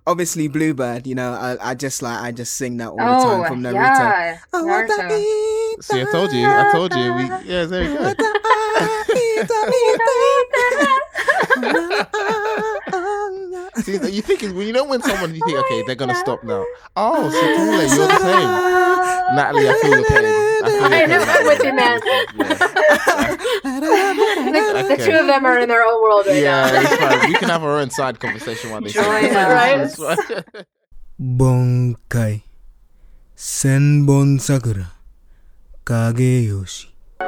obviously Bluebird. You know, I just sing that all the time from Naruto. Yeah, Naruto. See, I told you. Yeah, there you go. See, you think when someone you think, okay, they're gonna stop now. Oh, so Taylor, you're the same. Natalie, I feel your pain. I know, I'm with you, man. The two of them are in their own world right now. Yeah, it's fine. We can have our own side conversation while they Join us. right? Bonkai Senbon Sakura Kageyoshi.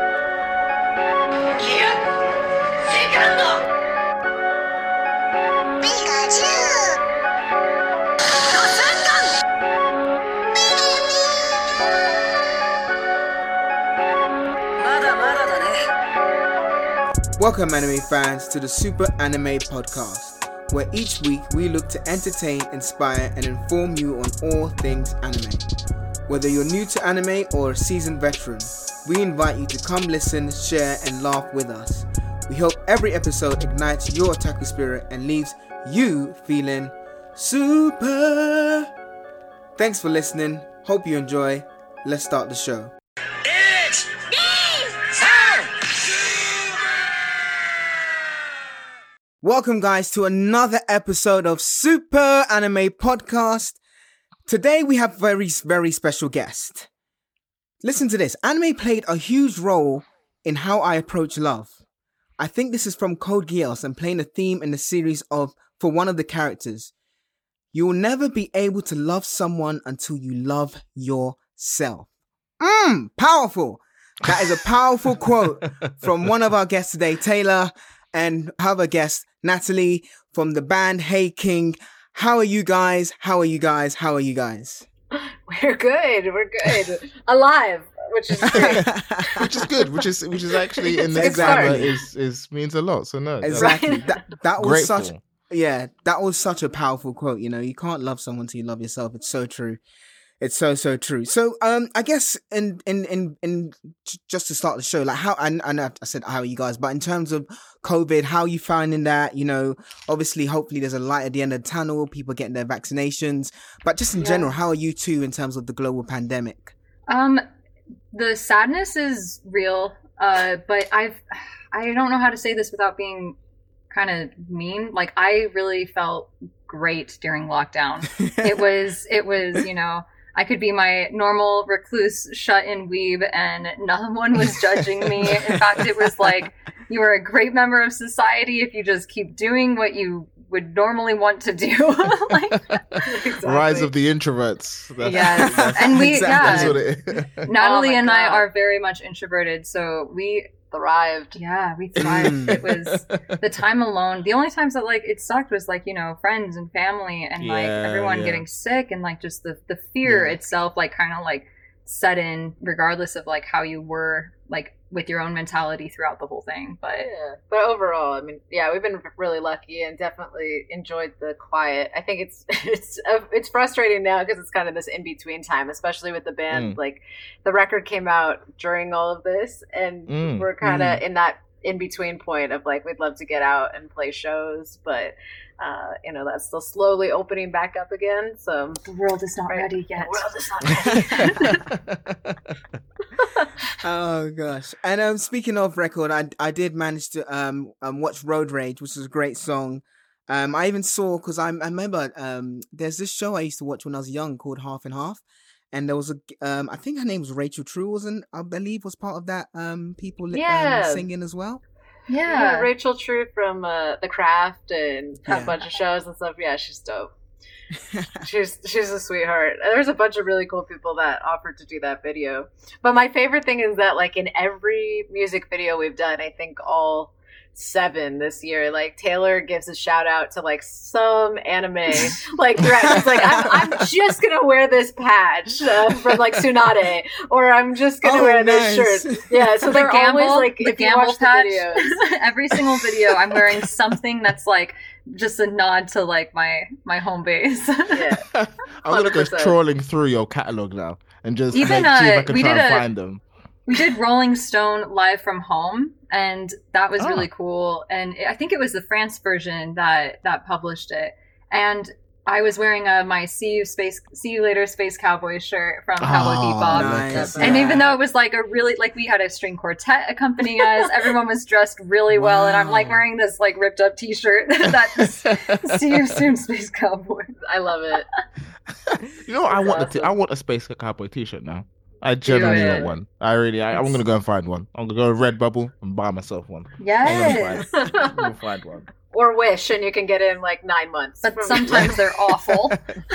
Welcome, anime fans, to the Super Anime Podcast, where each week we look to entertain, inspire, and inform you on all things anime. Whether you're new to anime or a seasoned veteran, we invite you to come listen, share, and laugh with us. We hope every episode ignites your otaku spirit and leaves you feeling super. Thanks for listening. Hope you enjoy. Let's start the show. Welcome, guys, to another episode of Super Anime Podcast. Today we have very, very special guest. Listen to this. Anime played a huge role in how I approach love. I think this is from Code Geass and playing a theme in the series for one of the characters. You will never be able to love someone until you love yourself. Powerful. That is a powerful quote from one of our guests today, Taylor, and other guest, Natalie, from the band Hey King. How are you guys? We're good. Alive, which is great. which is good. Which is actually in this Exactly. is means a lot. So no, Exactly. That was grateful. that was such a powerful quote. You know, you can't love someone till you love yourself. It's so true. It's so true. So I guess in just to start the show, like how I said how are you guys, but in terms of COVID, how are you finding that? You know, obviously, hopefully there's a light at the end of the tunnel, people getting their vaccinations, but just in general, how are you two in terms of the global pandemic? The sadness is real, but I don't know how to say this without being kind of mean. Like, I really felt great during lockdown. It was, you know, I could be my normal recluse shut-in weeb and no one was judging me. In fact, it was like, you are a great member of society if you just keep doing what you would normally want to do. Exactly. Rise of the introverts. Yes. And we, that's what it is. Natalie and I are very much introverted, so we thrived. Yeah, we thrived. It was the time alone. The only times that like it sucked was like, you know, friends and family and like everyone getting sick and like just the fear itself like kind of like set in regardless of like how you were like with your own mentality throughout the whole thing. But overall, I mean, we've been really lucky and definitely enjoyed the quiet. I think it's frustrating now because it's kind of this in between time, especially with the band. Like the record came out during all of this, and we're kind of in that in between point of like we'd love to get out and play shows, but you know, that's still slowly opening back up again. So the world is not ready yet. The world is not ready. Oh gosh! And speaking of record, I did manage to watch Road Rage, which is a great song. I even saw because I remember there's this show I used to watch when I was young called Half and Half, and there was I think her name was Rachel True, I believe was part of that people singing as well. Yeah, Rachel True from The Craft and a bunch of shows and stuff. Yeah, she's dope. she's a sweetheart. There's a bunch of really cool people that offered to do that video. But my favorite thing is that like in every music video we've done, I think all 7 this year, like Taylor gives a shout out to like some anime like he's like I'm just gonna wear this patch from like Tsunade, or I'm just gonna wear this shirt. Yeah, so they're always like the Gamble patch. Every single video I'm wearing something that's like just a nod to like my home base. Yeah, I'm gonna go trawling through your catalog now and just even see if I can try and find them. We did Rolling Stone Live from Home, and that was really cool. And I think it was the France version that published it. And I was wearing my See You Later Space Cowboy shirt from Cowboy Bebop. Nice. And even though it was like we had a string quartet accompanying us, everyone was dressed really well, and I'm like wearing this like ripped up t-shirt that's See You Soon Space Cowboy. I love it. You know what? I want a Space Cowboy t-shirt now. I genuinely want one. I'm gonna go and find one. I'm gonna go to Redbubble and buy myself one. Yes. I'm gonna find one. Or Wish, and you can get it in like 9 months. But sometimes they're awful.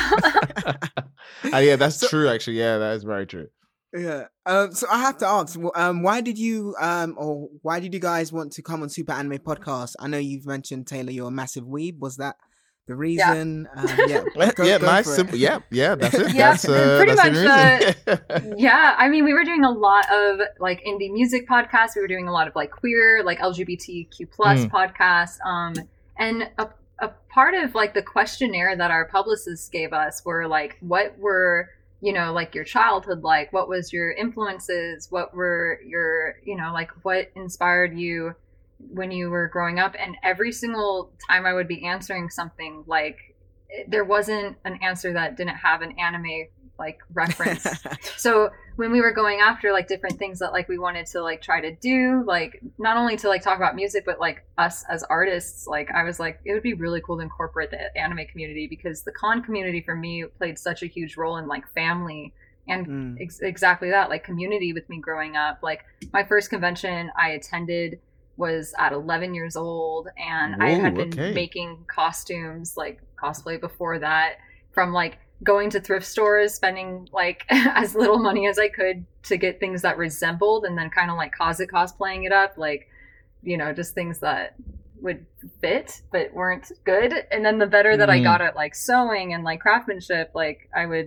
Yeah, that's true. Actually, yeah, that is very true. Yeah. So I have to ask, why did you guys want to come on Super Anime Podcast? I know you've mentioned, Taylor, you're a massive weeb. Was that the reason? Yeah. Go nice, simple. Yeah, that's it. Yeah, that's, pretty that's much. Yeah, I mean, we were doing a lot of like indie music podcasts. We were doing a lot of like queer, like LGBTQ plus podcasts. And a part of like the questionnaire that our publicists gave us were like, what were, you know, like your childhood like? What was your influences? What were your, you know, like what inspired you when you were growing up? And every single time I would be answering something, like there wasn't an answer that didn't have an anime like reference. So when we were going after like different things that like we wanted to like try to do, like not only to like talk about music, but like us as artists, like I was like, it would be really cool to incorporate the anime community, because the con community for me played such a huge role in like family and exactly that, like community with me growing up. Like my first convention I attended was at 11 years old, and I had been making costumes, like cosplay before that, from like going to thrift stores, spending like as little money as I could to get things that resembled, and then kind of like cosplaying it up, like, you know, just things that would fit but weren't good. And then the better that I got at like sewing and like craftsmanship, like I would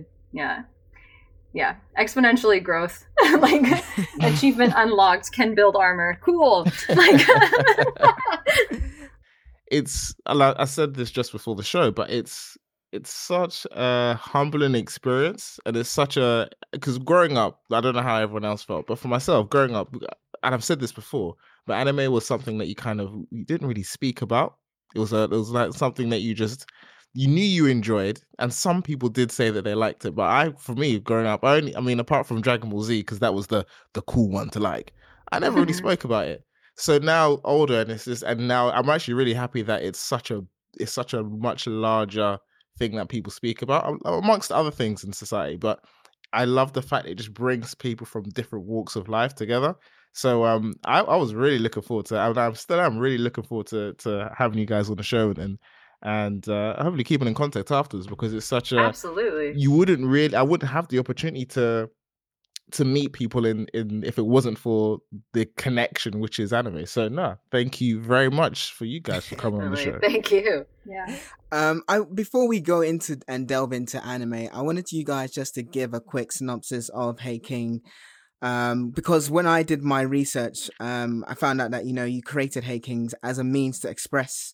exponentially growth. Like achievement unlocked, can build armor, cool. Like it's like I said this just before the show, but it's such a humbling experience, and it's such a, because growing up, I don't know how everyone else felt, but for myself, growing up, and I've said this before, but anime was something that you didn't really speak about. It was like something that you knew you enjoyed, and some people did say that they liked it, but for me, growing up, apart from Dragon Ball Z, because that was the cool one to like, I never really spoke about it. So now older, and now I'm actually really happy that it's such a much larger thing that people speak about, amongst other things in society. But I love the fact it just brings people from different walks of life together. So I was really looking forward to it. I'm really looking forward to having you guys on the show and hopefully keeping in contact afterwards, because it's such a, absolutely, I wouldn't have the opportunity to meet people in if it wasn't for the connection, which is anime. So no, thank you very much for you guys for coming on the show. Thank you. Yeah. Before we go into and delve into anime, I wanted you guys just to give a quick synopsis of Hey King. Because when I did my research, I found out that, you know, you created Hey Kings as a means to express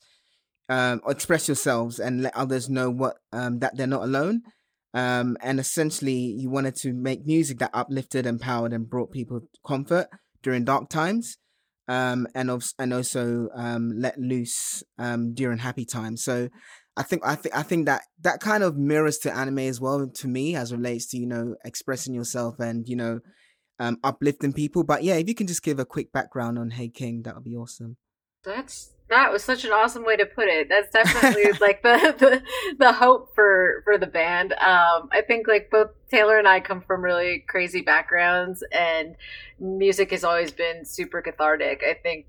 yourselves and let others know what that they're not alone. And essentially you wanted to make music that uplifted, empowered, and brought people comfort during dark times, and also let loose during happy times. So I think that kind of mirrors to anime as well, to me, as relates to, you know, expressing yourself and, you know, uplifting people. But yeah, if you can just give a quick background on Hey King, that would be awesome. That was such an awesome way to put it. That's definitely like the hope for the band. I think like both Taylor and I come from really crazy backgrounds, and music has always been super cathartic. I think,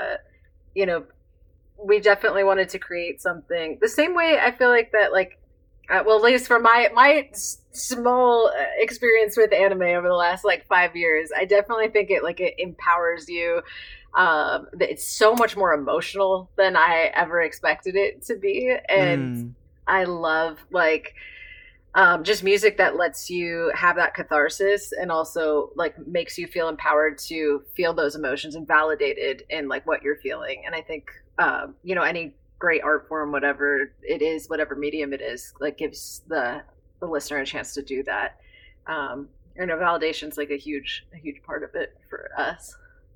you know, we definitely wanted to create something the same way. I feel like that, like, well, at least for my small experience with anime over the last like 5 years, I definitely think it empowers you. It's so much more emotional than I ever expected it to be, and I love like just music that lets you have that catharsis, and also like makes you feel empowered to feel those emotions and validated in like what you're feeling. And I think you know, any great art form, whatever it is, whatever medium it is, like gives the listener a chance to do that. You know, validation's like a huge part of it for us.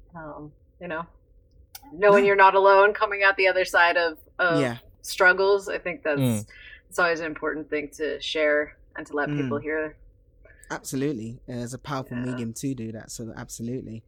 You know, knowing you're not alone, coming out the other side of struggles, I think that's it's always an important thing to share and to let people hear. Absolutely. It's a powerful medium to do that. So absolutely.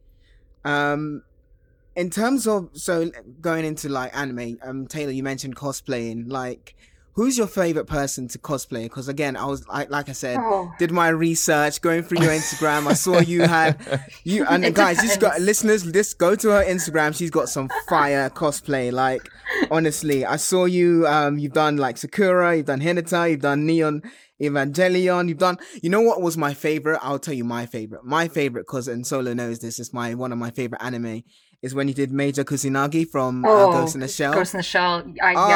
In terms of, so going into like anime, Taylor, you mentioned cosplaying. Like, who's your favorite person to cosplay? Because again, I was like I said, did my research, going through your Instagram. I saw you had and guys, you got listeners. Just go to her Instagram. She's got some fire cosplay. Like, honestly, I saw you. You've done like Sakura, you've done Hinata, you've done Neon Evangelion. You've done. You know what was my favorite? I'll tell you my favorite. My favorite, because and Solo knows this, is one of my favorite anime. Is when you did Major Kusanagi from Ghost in the Shell. Ghost in the Shell.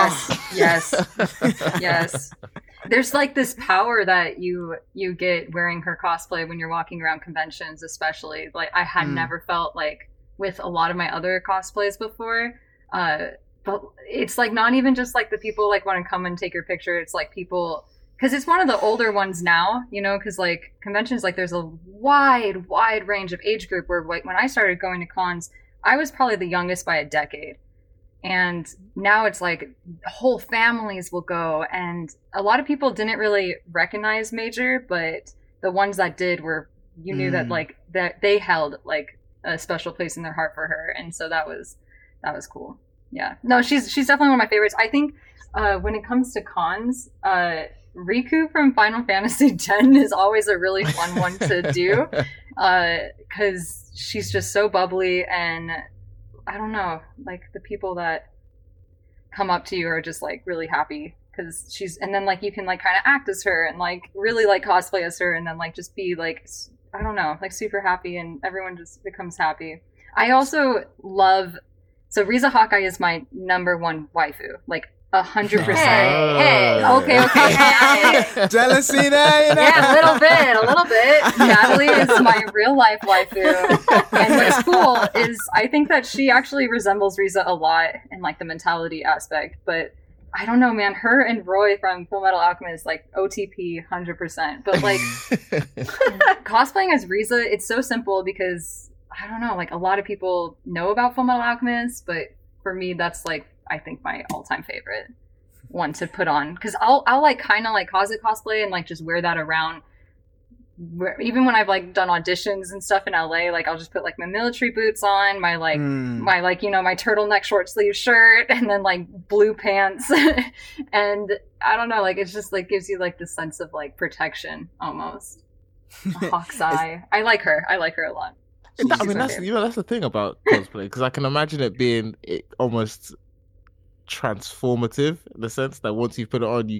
Yes. There's like this power that you get wearing her cosplay when you're walking around conventions, especially. Like, I had never felt like with a lot of my other cosplays before. But it's like not even just like the people like want to come and take your picture. It's like people, because it's one of the older ones now, you know, because like conventions, like there's a wide range of age group where like when I started going to cons, I was probably the youngest by a decade. And now it's like whole families will go. And a lot of people didn't really recognize Major, but the ones that did were, you knew that like that they held like a special place in their heart for her. And so that was cool. Yeah. No, she's definitely one of my favorites. I think when it comes to cons, Riku from Final Fantasy X is always a really fun one to do. Because she's just so bubbly, and I don't know, like the people that come up to you are just like really happy because and then like you can like kind of act as her and like really like cosplay as her and then like just be like, I don't know, like super happy, and everyone just becomes happy. I also love, so Riza Hawkeye is my number one waifu, like 100%. Hey. Okay. Jealousy there, you know? Yeah, a little bit. Natalie is my real life waifu. And what's cool is I think that she actually resembles Riza a lot in like the mentality aspect. But I don't know, man, her and Roy from Full Metal Alchemist, like OTP 100%. But like cosplaying as Riza, it's so simple because I don't know, like a lot of people know about Full Metal Alchemist, but for me, that's like, I think my all-time favorite one to put on, because I'll like kind of like cosplay and like just wear that around. Even when I've like done auditions and stuff in LA, like I'll just put like my military boots on, my like my like, you know, my turtleneck short sleeve shirt, and then like blue pants, and I don't know, like it's just like gives you like this sense of like protection almost. A hawk's eye. I like her a lot. I mean, that's the thing about cosplay, because I can imagine it being almost transformative in the sense that once you put it on,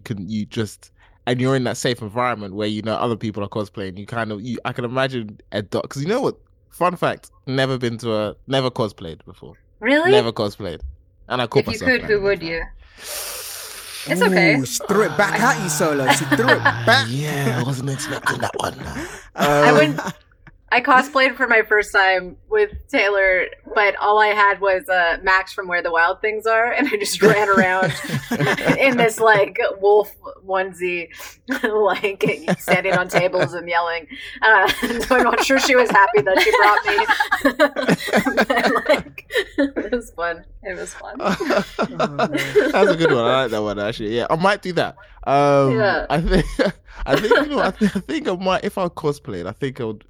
and you're in that safe environment where you know other people are cosplaying. I can imagine because you know what? Fun fact: never cosplayed before. Really? Never cosplayed, and I caught myself. If you could, who would you? It's okay. Ooh, she threw it back at you, Solo. She threw it back. Yeah, I wasn't expecting that one. I cosplayed for my first time with Taylor, but all I had was Max from Where the Wild Things Are, and I just ran around in this like wolf onesie, like standing on tables and yelling. So I'm not sure she was happy that she brought me. But, like, it was fun. It was fun. That's a good one. I like that one actually. Yeah, I might do that. Yeah. I think you know. I think I might, if I cosplayed. I think I would.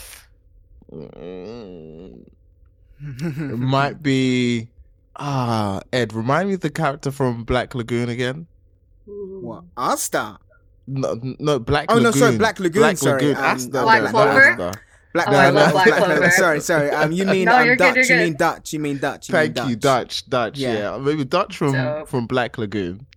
It might be Ed, remind me of the character from Black Lagoon again. What? Asta? No, Black Lagoon. Oh no, sorry, Black Lagoon. Sorry, Asta. Black Clover. I love Black Clover. Sorry. You mean No, Dutch? you're You good. mean Dutch? Thank you, Dutch. Yeah, maybe Dutch from Black Lagoon,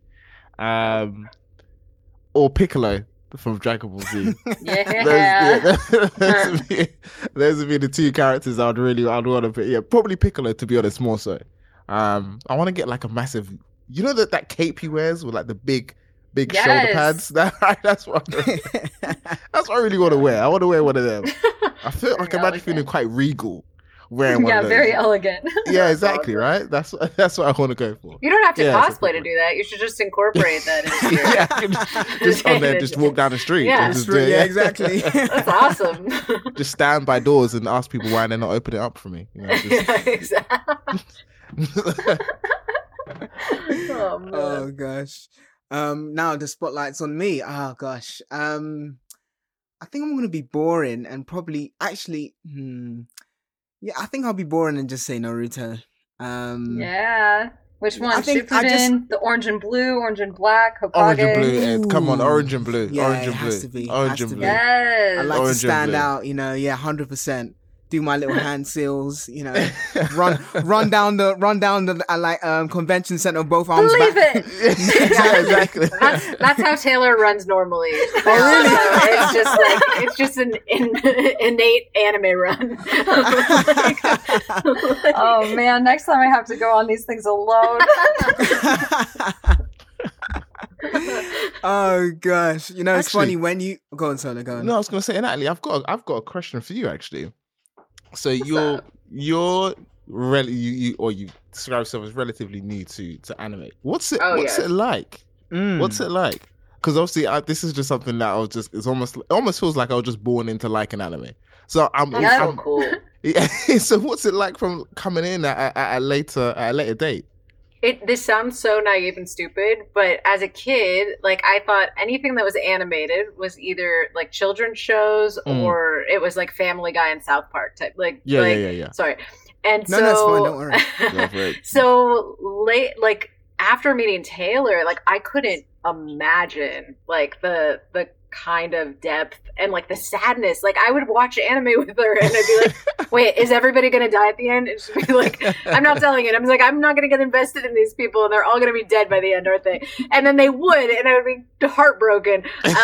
or Piccolo from Dragon Ball Z. Yeah. Those would be the two characters I'd want to put. Yeah, probably Piccolo, to be honest, more so. I want to get like a massive, you know, that cape he wears with like the big shoulder pads. That's what I really want to wear. I want to wear one of them. I can imagine feeling quite regal wearing one of those. Very elegant. Yeah, exactly, right? That's what I want to go for. You don't have to cosplay to do that. You should just incorporate that into your... just on there, just walk down the street. Yeah, exactly. That's awesome. Just stand by doors and ask people why they're not opening it up for me. You know, Yeah, exactly. Oh, man. Oh gosh. Now the spotlight's on me. Oh gosh. I think I'm gonna be boring and probably actually. Yeah, I think I'll be boring and just say Naruto. Yeah. Which one? I think Shippuden, the orange and blue, orange and black, Hokage. Orange and blue, Ed. Come on, orange and blue. Yeah, orange it and blue. has to be. Orange Has and to blue. be. Yes. I like Orange to and stand blue. out, 100%. Do my little hand seals, run down the convention center with both arms Believe back. it. Yeah, exactly. That's how Taylor runs normally. really? It's just an innate anime run. Oh man, next time I have to go on these things alone. Oh gosh, it's Actually- funny when you go on, Solo, go on. No, I was going to say, Natalie, I've got a question for you actually. So you describe yourself as relatively new to anime. What's it like? What's it like? Because obviously this is just something that it almost feels like I was just born into liking anime. So I'm so cool. Yeah, so what's it like from coming in at a later date? This sounds so naive and stupid, but as a kid, like I thought anything that was animated was either like children's shows or it was like Family Guy and South Park type. Yeah. Sorry. And No, that's fine, don't worry. Go for it. So late, like after meeting Taylor, like I couldn't imagine like the kind of depth and like the sadness. Like I would watch anime with her and I'd be like, wait, is everybody gonna die at the end? And she'd be like, I'm not telling it. I'm like, I'm not gonna get invested in these people and they're all gonna be dead by the end, aren't they? And then they would, and I would be heartbroken.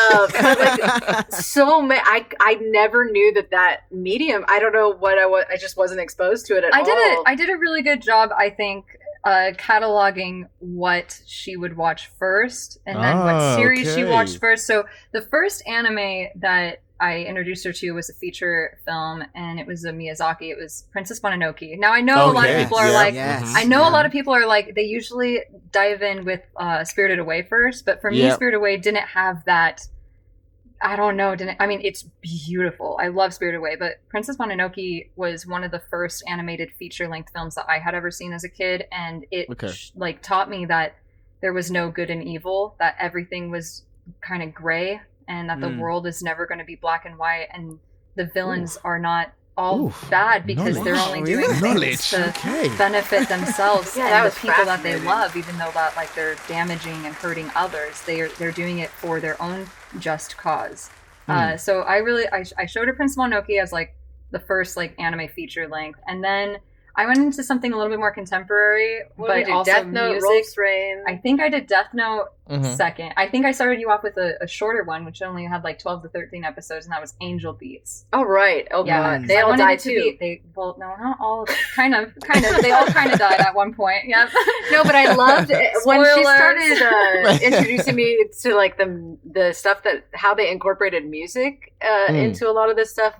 I never knew that medium, I don't know what I just wasn't exposed to it at all. I did a really good job, I think, cataloging what she would watch first and then what series she watched first. So the first anime that I introduced her to was a feature film, and it was a Miyazaki. It was Princess Mononoke. Now I know a lot of people are a lot of people are like, they usually dive in with Spirited Away first, but for me, Spirited Away didn't have that. I don't know. It's beautiful. I love Spirited Away, but Princess Mononoke was one of the first animated feature-length films that I had ever seen as a kid, and it taught me that there was no good and evil, that everything was kind of gray, and that the world is never going to be black and white, and the villains are not all bad because they're only doing things to benefit themselves and the people that they love, even though that they're damaging and hurting others. They're doing it for their own just cause. So I showed her Prince Mononoke as the first anime feature length, and then I went into something a little bit more contemporary, but also Death Note, music. Rolf's Rain. I think I did Death Note second. I think I started you off with a shorter one, which only had 12 to 13 episodes, and that was Angel Beats. Oh, right. Oh, yeah. God. They all died too. No, not all. Kind of. They all kind of died at one point. Yep. No, but I loved it when she started introducing me to the stuff how they incorporated music into a lot of this stuff,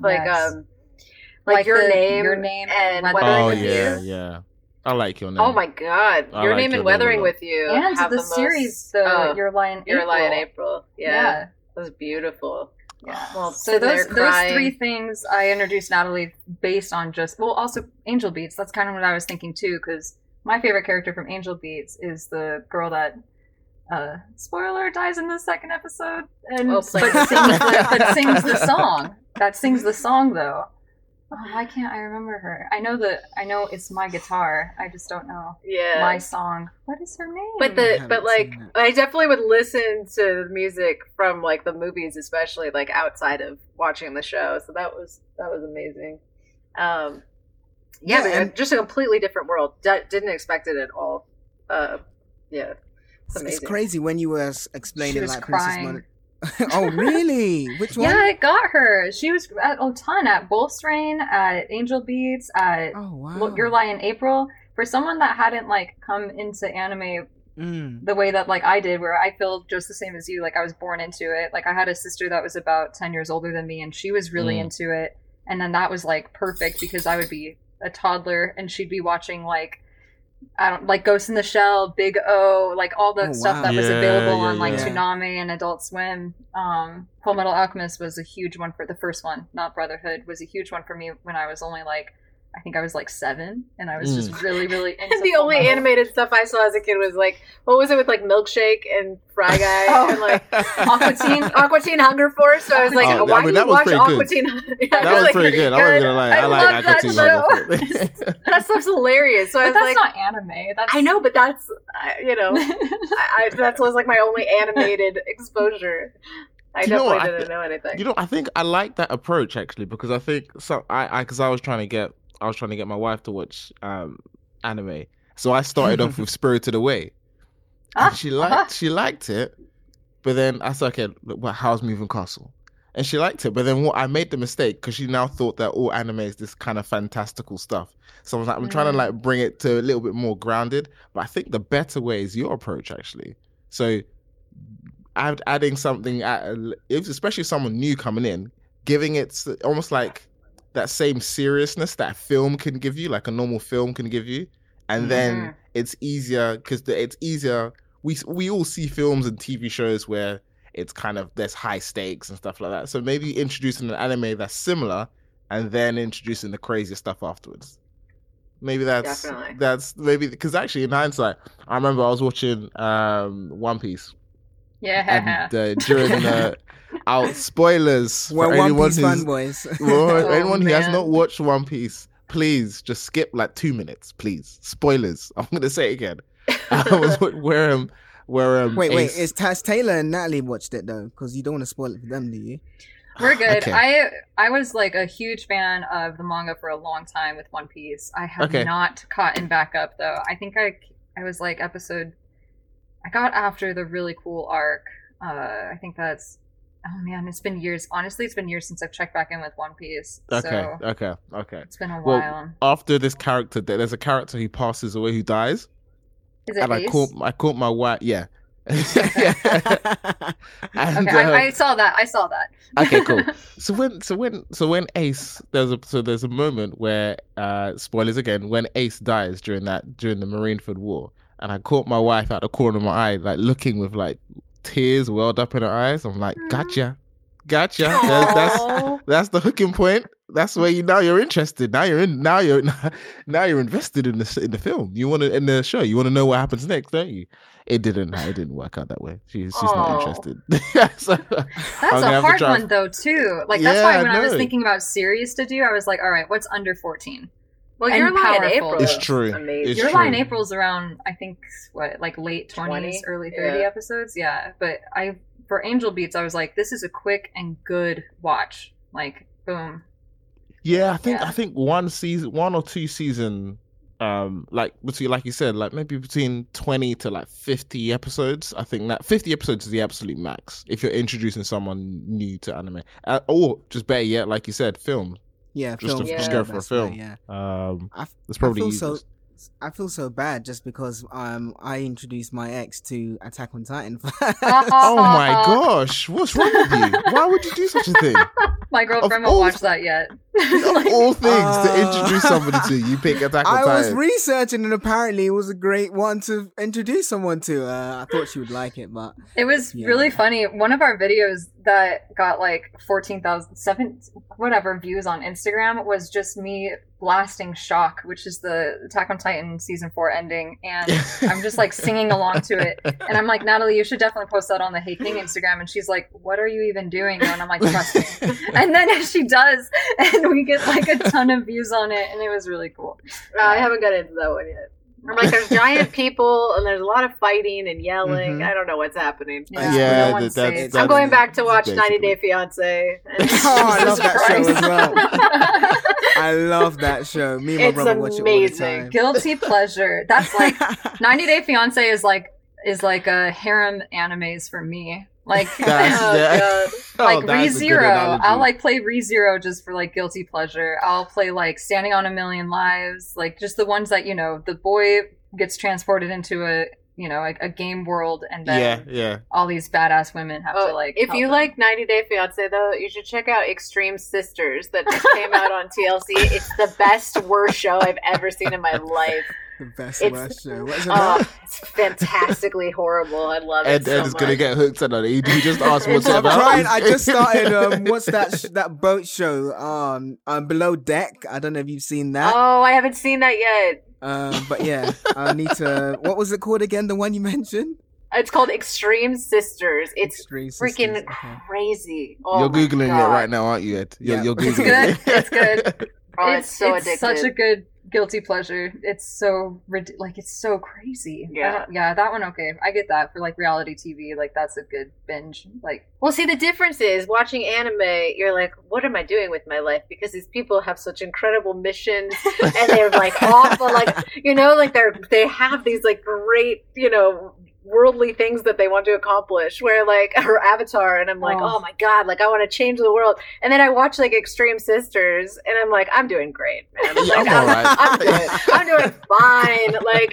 like your name and Weathering with You. Yeah. I like Your Name. Oh my God, Your Name and Weathering with You, and the series, Your Lie in April. Your Lie in April. Yeah, that was beautiful. Yeah. Well, so those three things I introduced Natalie based on also Angel Beats. That's kind of what I was thinking too, because my favorite character from Angel Beats is the girl that spoiler dies in the second episode, and but sings the song. That sings the song though. Oh, why can't I remember her? I know it's My Guitar. I just don't know my song. What is her name? I definitely would listen to the music from the movies, especially outside of watching the show. So that was amazing. Just a completely different world. Didn't expect it at all. It's amazing. It's crazy when you were explaining she was crying. Oh, really? Which one? Yeah, it got her. She was at a ton at Wolf's Rain, at Angel Beats, at Your Lie in April. For someone that hadn't come into anime the way that I did, where I feel just the same as you, I was born into it. I had a sister that was about 10 years older than me, and she was really into it. And then that was perfect because I would be a toddler and she'd be watching Ghost in the Shell, Big O, all the stuff that was available on Toonami and Adult Swim. Full Metal Alchemist was a huge one for the first one, not Brotherhood, was a huge one for me when I was only I think I was like 7, and I was just really, really into The only animated stuff I saw as a kid was like, what was it with like Milkshake and Fry Guy and like Aqua Teen Hunger Force? So I was like, why do you watch Aqua Teen? That was pretty good. I wasn't gonna lie. I like Aqua Teen Hunger Force. That stuff's hilarious. So I was like, that's not anime. I know, but that's that was like my only animated exposure. I definitely didn't know anything. I think I like that approach actually, because I think because I was trying to get my wife to watch anime, so I started off with Spirited Away, and she liked it, but then I said, okay, look, how's Moving Castle? And she liked it, but then I made the mistake because she now thought that all anime is this kind of fantastical stuff. So I was like, I'm trying to like bring it to a little bit more grounded, but I think the better way is your approach actually. So adding something, especially someone new coming in, giving it almost like that same seriousness that a film can give you, like a normal film can give you, and then it's easier because it's easier. We all see films and TV shows where it's kind of there's high stakes and stuff like that. So maybe introducing an anime that's similar, and then introducing the crazier stuff afterwards. Maybe that's maybe because actually in hindsight, I remember I was watching One Piece. Yeah. And during spoilers for anyone One Piece fanboys. Anyone who has not watched One Piece, please just skip like 2 minutes, please. Spoilers. I'm gonna say it again. I was where wait, is Taz Taylor and Natalie watched it though? Because you don't want to spoil it for them, do you? We're good. Okay. I was like a huge fan of the manga for a long time with One Piece. I have not caught in back up though. I think I was like I got after the really cool arc. I think that's. Oh man, it's been years. Honestly, it's been years since I've checked back in with One Piece. Okay. It's been a while. After this character, there's a character who passes away who dies. Is it Ace? I caught my wife. Yeah. And, I saw that. Okay, cool. So when Ace, there's a moment where spoilers again, when Ace dies during the Marineford War, and I caught my wife out the corner of my eye, like looking with like tears welled up in her eyes. I'm like, gotcha. That's the hooking point. That's where you're interested. Now you're invested in the film. You want to in the show. You want to know what happens next, don't you? It didn't work out that way. She's not interested. So, that's a hard one though too. Like that's why when I was thinking about series to do, I was like, all right, what's under 14? Well, Your Lie in April. It's true. Your Lie in April's around, I think, like late 20s, early 30 episodes. Yeah, but for Angel Beats, I was like, this is a quick and good watch. Like, boom. Yeah, I think one or two season, like you said, like maybe between 20 to like 50 episodes. I think that 50 episodes is the absolute max if you're introducing someone new to anime, or just better yet, like you said, film. Yeah, just go for a film. Yeah, that's probably easiest. I feel so bad just because I introduced my ex to Attack on Titan. Oh my gosh, what's wrong with you? Why would you do such a thing? My girlfriend won't watch that yet. Of all things to introduce somebody to, you pick Attack on Titan. I was researching and apparently it was a great one to introduce someone to. I thought she would like it, but it was really funny. One of our videos that got like 14,000 whatever views on Instagram was just me blasting Shock, which is the Attack on Titan season 4 ending, and I'm just like singing along to it, and I'm like, Natalie, you should definitely post that on the Hey King Instagram, and she's like, what are you even doing? And I'm like, trust me. And then she does, and we get like a ton of views on it, and it was really cool. I haven't got into that one yet. I'm like, there's giant people and there's a lot of fighting and yelling. I don't know what's happening. I'm going back to watch 90 Day Fiance. I love that show as well. I love that show. Me and my brother watch it all the time. Guilty pleasure. That's like 90 Day Fiance is like a harem animes for me. Like ReZero. I'll like play ReZero just for like guilty pleasure. I'll play like Standing on a Million Lives, like just the ones that, the boy gets transported into a game world, and then all these badass women have to like. If you like 90 Day Fiance though, you should check out Extreme Sisters that just came out on TLC. It's the best worst show I've ever seen in my life. The best It's- worst show. What is it about? It's fantastically horrible. I love it Ed so is much. gonna get hooked on it. He just asked what's it I'm about. trying. I just started. What's that boat show? Below Deck. I don't know if you've seen that. Oh, I haven't seen that yet. But yeah, I need to. What was it called again? The one you mentioned? It's called Extreme Sisters. It's Extreme freaking Sisters, okay. crazy. Oh You're my googling God. it right now, aren't you, Ed? You're, Yeah. you're It's googling good. It's good. Oh, it's so addictive. It's such a good guilty pleasure. It's so it's so crazy. Yeah. That one. Okay, I get that for like reality TV. Like that's a good binge. Like Well, see, the difference is watching anime, you're like, what am I doing with my life? Because these people have such incredible missions and they're like awful, like, like they have these like great, worldly things that they want to accomplish where like her Avatar, and I'm like, oh my God, like I want to change the world. And then I watch like Extreme Sisters and I'm like, I'm doing great, man. Yeah, Like, I'm all right. I'm good. I'm doing fine. Like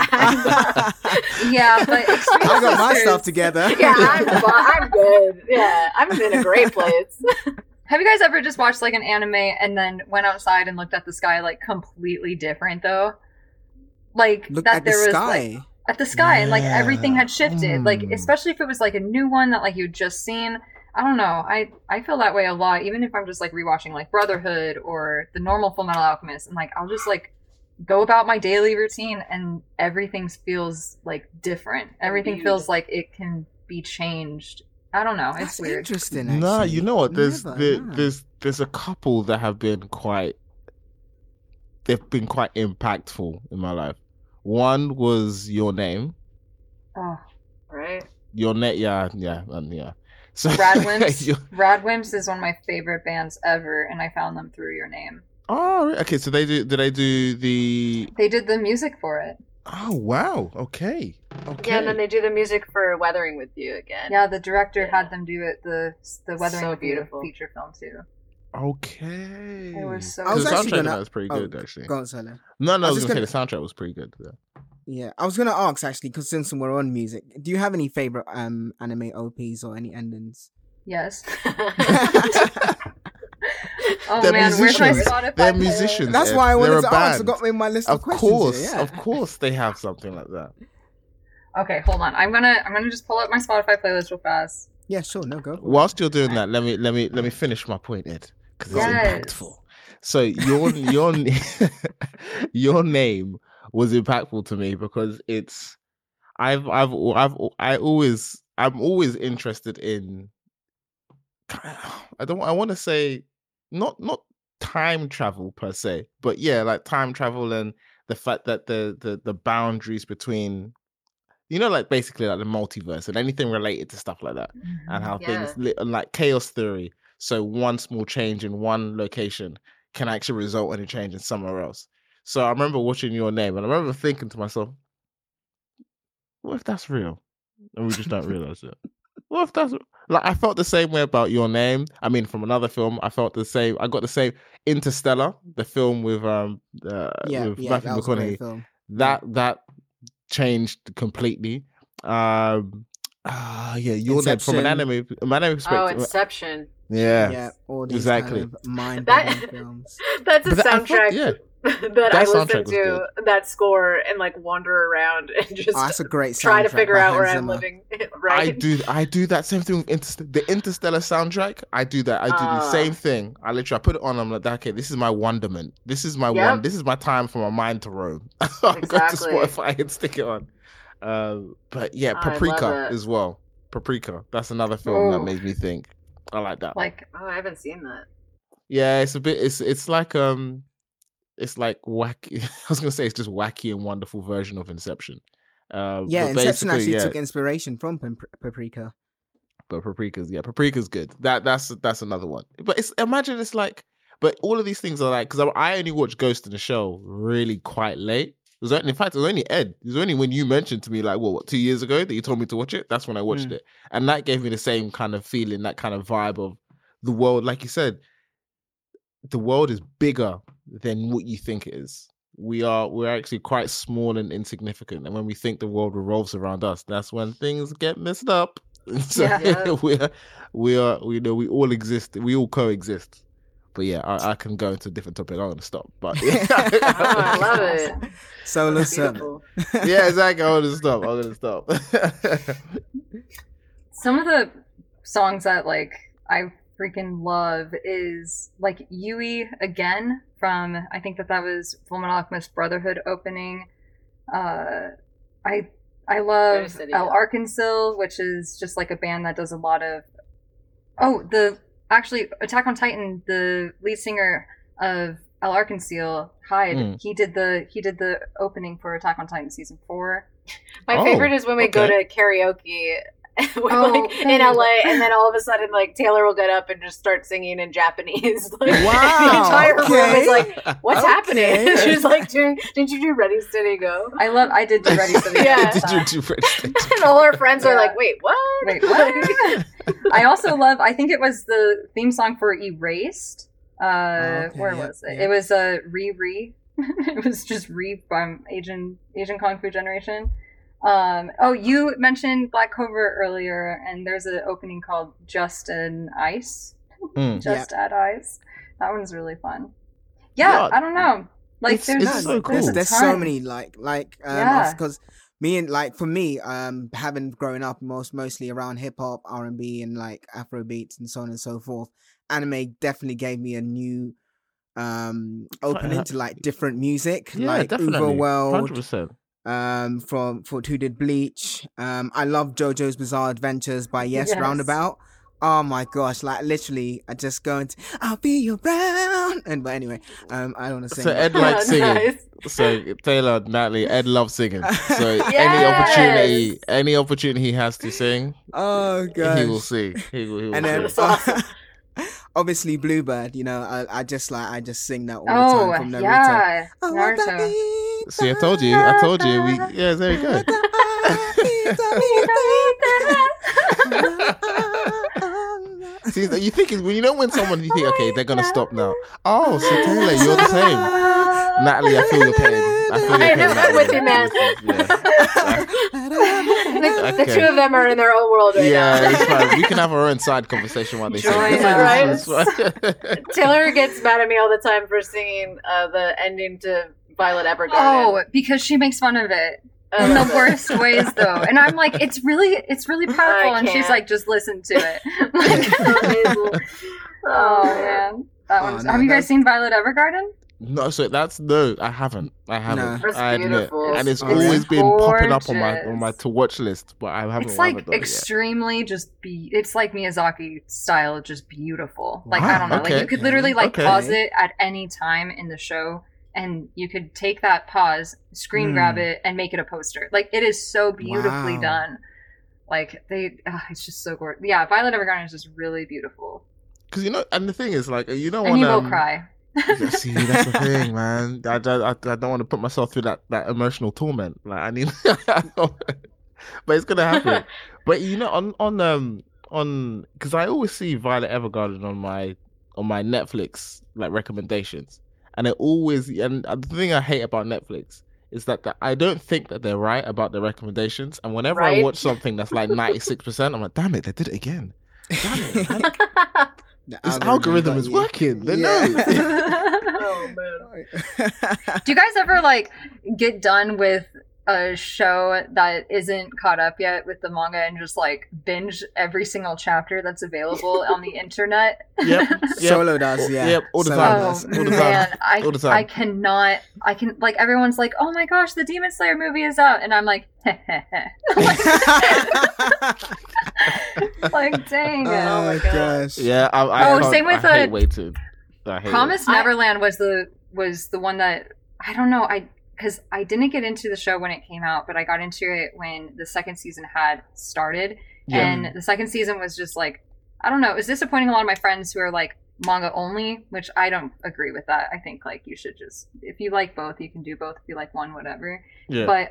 yeah, but Extreme I got my Sisters- stuff together. yeah, I'm good. Yeah, I'm in a great place. Have you guys ever just watched like an anime and then went outside and looked at the sky like completely different though? Like Look that at the there was sky. like at the sky and like everything had shifted. Like Mm. especially if it was like a new one that like you'd just seen. I don't know. I feel that way a lot, even if I'm just like rewatching like Brotherhood or the normal Full Metal Alchemist, and like I'll just like go about my daily routine and everything feels like different. Everything Indeed. feels like it can be changed. I don't know. It's That's weird. interesting. Actually. No, you know what? Never, no. There's a couple that have been they've been quite impactful in my life. One was Your Name. Oh. Right? Your Net, yeah. So Radwimps. Radwimps is one of my favorite bands ever, and I found them through Your Name. Oh, really? Okay. So did they do the? They did the music for it. Oh wow. Okay. Yeah, and then they do the music for Weathering with You again. Yeah, the director Yeah. had them do it. The Weathering So with You beautiful. feature film too. Okay. It was so I was The good. actually soundtrack gonna- of that was pretty oh, good, actually. Go on, Solo. No, I I was was just gonna say the soundtrack was pretty good. Yeah. Yeah, I was gonna ask actually, because since we're on music, do you have any favorite anime OPs or any endings? Yes. Oh They're man, where's my musicians. Spotify? They're playlist? musicians. That's Ed. why I They're wanted a to ask. I band. got in my list of, Of questions. course, here, yeah. of course, they have something like that. Okay, hold on. I'm gonna just pull up my Spotify playlist real fast. Yeah, sure. No, go. for it. Whilst you're doing that, let me finish my point, Ed, because it's Yes. impactful. So your name was impactful to me because it's I'm always interested in I want to say not time travel per se, but yeah, like time travel and the fact that the boundaries between like basically like the multiverse and anything related to stuff like that, and how things like chaos theory. So one small change in one location can actually result in a change in somewhere else. So I remember watching Your Name, and I remember thinking to myself, what if that's real? And we just don't realize it. What if that's like I felt the same way about Your Name. I mean, from another film, I felt the same. I got the same. Interstellar, the film with Yeah, Matthew that was a great McConaughey. film. That changed completely. Yeah, Your Name from an anime Oh, perspective. Inception. Yeah, all these exactly. kind of mind-boggling films. That's a But I soundtrack thought- yeah. that I listen soundtrack was to, that score, and like wander around and just Oh, that's a great try to soundtrack figure by out where Hans I'm Zimmer. living. Right? I do that same thing with the Interstellar soundtrack. I do that. I do the same thing. I put it on. I'm like, okay, this is my wonderment. This is my Yep. This is my time for my mind to roam. I'll go to Exactly. Spotify and stick it on. But yeah, I love Paprika that. as well. Paprika. That's another film that Oh. made me think. I like that. Like Oh, I haven't seen that. Yeah, it's a bit. It's like it's like wacky. I was gonna say it's just wacky and wonderful version of Inception. Yeah, but Inception basically, actually yeah. took inspiration from Paprika. But Paprika's good. That's another one. But it's like, but all of these things are like, because I only watched Ghost in the Shell really quite late. In fact, it was only Ed. It was only when you mentioned to me like, what 2 years ago that you told me to watch it. That's when I watched it, and that gave me the same kind of feeling, that kind of vibe of the world. Like you said, the world is bigger than what you think it is. We're actually quite small and insignificant, and when we think the world revolves around us, that's when things get messed up. So Yeah. we all exist. We all coexist But yeah, I can go into a different topic. I'm gonna stop. But yeah, I love it. Solar Sun. Beautiful. yeah, exactly. I'm gonna stop. Some of the songs that like I freaking love is like Yui again from I think that was Fullmetal Alchemist Brotherhood opening. I love El Arkansas, which is just like a band that does a lot of actually Attack on Titan, the lead singer of El Arkansas, Hyde, he did the opening for Attack on Titan season 4. My favorite is when we go to karaoke in LA, and then all of a sudden, like Taylor will get up and just start singing in Japanese. Like, wow, the entire room is like, "What's happening?" She's like, "Didn't you do Ready Steady Go?" I did do Ready Steady Go. Yeah. Did you do Ready Steady Go? And all her friends are like, "Wait, what?" I also love. I think it was the theme song for Erased. Where was it? Yeah. It was Re. It was just Re from Asian Kung Fu Generation. You mentioned Black Clover earlier, and there's an opening called Just an Ice. Add Ice. That one's really fun. Yeah, I don't know. Like it's so cool. There's so many because me and like for me, having grown up mostly around hip hop, R&B, and like Afro beats and so on and so forth, anime definitely gave me a new opening to like different music, like Overworld. 100%. For who did Bleach. I love JoJo's Bizarre Adventures by Yes Roundabout. Oh my gosh, like literally I just go into I'll be around but anyway, I don't want to sing. So Ed likes singing. Nice. So Taylor, Natalie, Ed loves singing. So any opportunity he has to sing, oh god, he will sing. He will and then obviously Bluebird, you know, I just sing that all the time from Naruto. Yeah. Naruto. See, I told you. There you go. See, you think when someone you think, okay, they're gonna stop now. Oh, so Taylor, you're the same. Natalie, I feel your pain. I'm with you, man. The two of them are in their own world right now. Yeah, it's fine. We can have our own side conversation while they sing. Right? Taylor gets mad at me all the time for singing the ending to Violet Evergarden. Oh, because she makes fun of it. In the worst ways, though, and I'm like, it's really powerful, and she's like, just listen to it. Oh man, that one's. Have you guys seen Violet Evergarden? No, I haven't. No. I admit, and it's always been popping up on my to watch list, but I haven't. It's like extremely it's like Miyazaki style, just beautiful. Like I don't know, like you could literally pause it at any time in the show. And you could take that pause, screen grab it, and make it a poster. Like, it is so beautifully done. Like, it's just so gorgeous. Yeah, Violet Evergarden is just really beautiful. Because, and the thing is, like, you don't want to... And you will cry. See, that's the thing, man. I don't want to put myself through that emotional torment. Like, I need... but it's going to happen. But, on because I always see Violet Evergarden on my Netflix, like, recommendations. And the thing I hate about Netflix is that I don't think that they're right about the recommendations. And whenever I watch something that's like 96%, I'm like, damn it, they did it again. Damn it. Like, this algorithm is working. They know. Oh, man. Do you guys ever get done with a show that isn't caught up yet with the manga and just binge every single chapter that's available on the internet? Yep. Solo does, yeah. Yep, all the time. Man, I cannot. I can everyone's like, oh my gosh, the Demon Slayer movie is out, and I'm like, like, dang it. Oh my gosh. Yeah, same with I hate waiting. Promised Neverland was the one that I don't know. Because I didn't get into the show when it came out, but I got into it when the second season had started. Yeah. And the second season was just I don't know, it was disappointing a lot of my friends who are manga only, which I don't agree with that. I think you should just, if you like both, you can do both. If you like one, whatever. Yeah. But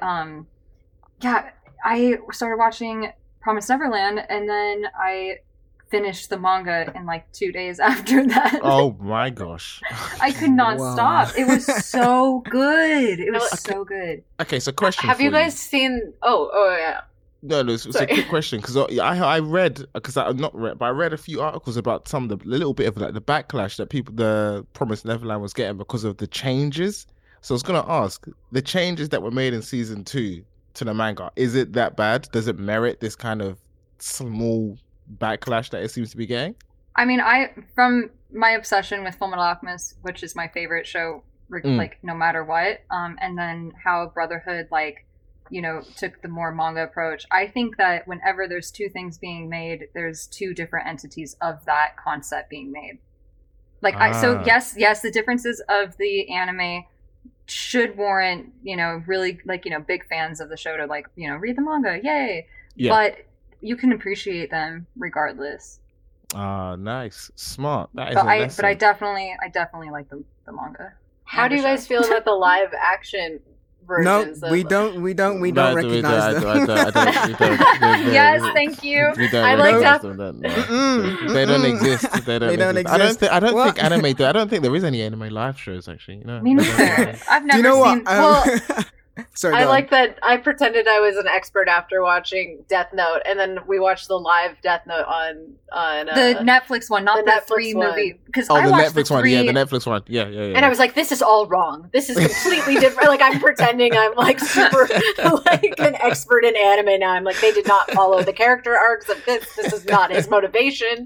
I started watching Promised Neverland, and then I finished the manga in 2 days after that. Oh my gosh. I could not stop. It was so good. It was so good. Okay, so question Have you guys seen... Oh, yeah. No, it's a good question because I read because I'm not read, but I read a few articles about some of the little bit of like the backlash that the Promised Neverland was getting because of the changes. So I was gonna ask the changes that were made in season 2 to the manga. Is it that bad? Does it merit this kind of small backlash that it seems to be getting? I mean, from my obsession with Fullmetal Alchemist, which is my favorite show, like no matter what, and then how Brotherhood took the more manga approach. I think that whenever there's two things being made, there's two different entities of that concept being made. Like, so yes, the differences of the anime should warrant, really big fans of the show to read the manga, yay! Yeah. But you can appreciate them regardless. Nice, smart. That is but I definitely like the manga. How do you guys feel about the live action? No, we don't recognize them. Yes, thank you. I like that. They don't exist. They don't exist. I don't think anime. I don't think there is any anime live shows actually. Me neither. I've never seen. Sorry, I like that I pretended I was an expert after watching Death Note, and then we watched the live Death Note on the Netflix one, not the Netflix 3 movie. Because the Netflix one, the Netflix one, yeah. And I was like, this is all wrong. This is completely different. Like, I'm pretending I'm super an expert in anime now. I'm like, they did not follow the character arcs of this. This is not his motivation.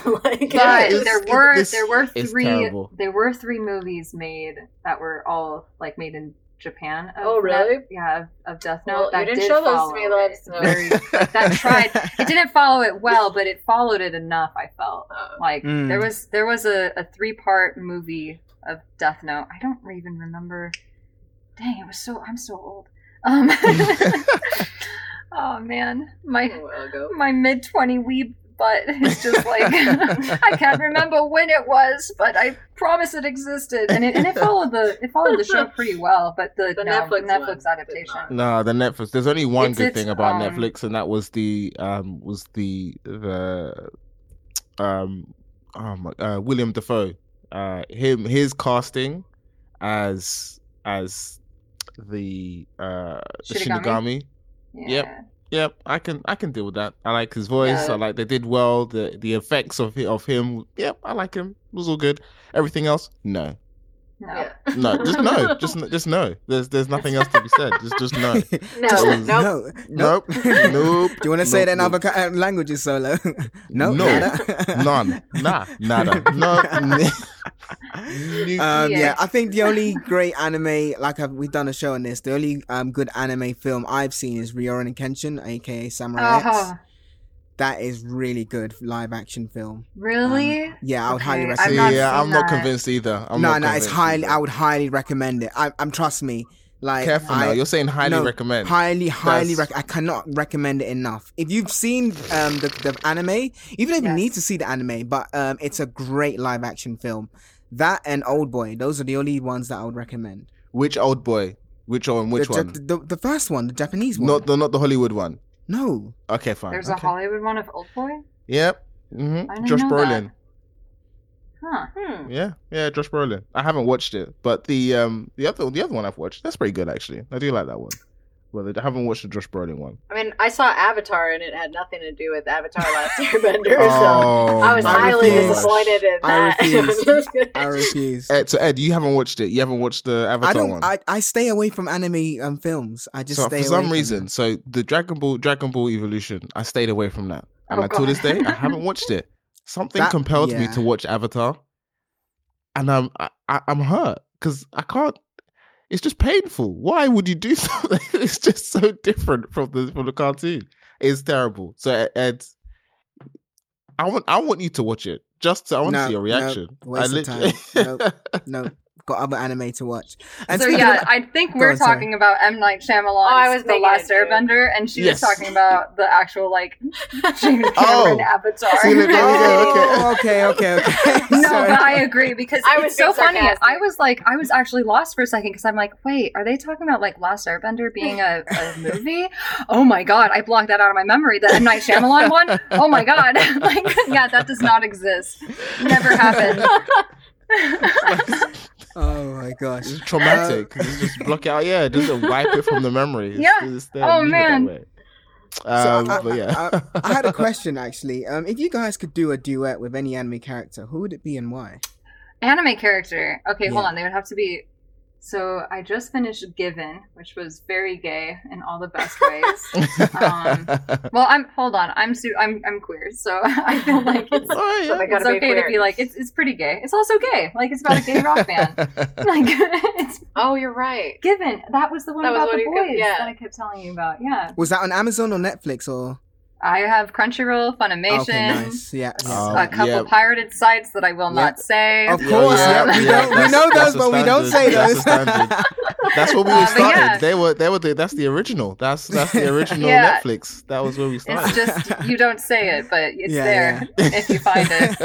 There were 3 movies made that were all made in Japan. Really? Of Death Note. Well, that you didn't show those to me, love. That tried. It didn't follow it well, but it followed it enough. I felt there was a 3-part movie of Death Note. I don't even remember. Dang, I'm so old. Oh man, my mid-20 weeb butt is just I can't remember when it was, but I promise it existed, and it followed the show pretty well. But the Netflix adaptation. No, the Netflix. There's only one good thing about Netflix, and that was the William Dafoe. His casting as the Shinigami. Yeah. Yep, I can deal with that. I like his voice. Yeah. I like they did well. The effects of him. Yep, I like him. It was all good. Everything else, no. No. No, just no. Just no. There's nothing else to be said. Just no. Nope. Do you want to say that in other languages, Solo? No. None. Nada. No. Yeah, I think the only great anime, we've done a show on this, the only good anime film I've seen is Rurouni Kenshin, aka Samurai X. That is really good live action film. Really? Yeah, I would highly recommend. I'm not convinced either. I would highly recommend it. I'm trust me. Careful now. You're saying highly recommend. Highly I cannot recommend it enough. If you've seen the anime, you don't even need to see the anime, but it's a great live action film. That and Old Boy, those are the only ones that I would recommend. Which Old Boy? Which one? The first one, the Japanese one. Not the Hollywood one. No. Okay, fine. There's a Hollywood one of Old Boy? Yep. Mm-hmm. Josh Brolin. Huh. Yeah, Josh Brolin. I haven't watched it, but the other one I've watched, that's pretty good actually. I do like that one. Well, I haven't watched the Josh Brolin one. I mean, I saw Avatar and it had nothing to do with Avatar Last Airbender, so I was highly disappointed in that. I refuse. So Ed, you haven't watched it. You haven't watched the Avatar one. I stay away from anime films. I just stay away for some reason. So the Dragon Ball Evolution, I stayed away from that, and until this day, I haven't watched it. Something compelled me to watch Avatar, and I'm hurt because I can't. It's just painful. Why would you do something? It's just so different from the cartoon. It's terrible. So Ed, I want you to watch it. I want to see your reaction. Waste of time. No. Got other anime to watch. And so I think we're talking about M. Night Shyamalan's The Last Airbender, and she was talking about the actual James Cameron Avatar. Okay. No, but I agree because it's so funny. I was actually lost for a second because I'm like, wait, are they talking about Last Airbender being a movie? Oh my god, I blocked that out of my memory. The M. Night Shyamalan one. Oh my god, that does not exist. Never happened. Oh my gosh, it's traumatic. Just block it out. Yeah, just wipe it from the memory. Oh man. But yeah. I had a question actually. If you guys could do a duet with any anime character, who would it be and why? Anime character. Okay, hold Yeah. on. They would have to be. So I just finished Given, which was very gay in all the best ways. Well, I'm queer, so I feel like it's, Oh, yeah. So they it's gotta be okay to queer. be like it's pretty gay. It's also gay. Like it's about a gay rock band. Like it's Oh, you're right. Given. That was the one That was about what the you kept- boys yeah. that I kept telling you about. Yeah, Was that on Amazon or Netflix or? I have Crunchyroll, Funimation. Okay, nice. Yeah. A couple Yeah. pirated sites that I will not say. Of course, Yeah, we yeah, don't. We that's- know that's those, a but we don't say standard. those. That's a standard. That's what we But started. yeah. They were that's the original. That's the original Yeah. Netflix. That was where we started. It's just you don't say it, but it's Yeah, there if you find it.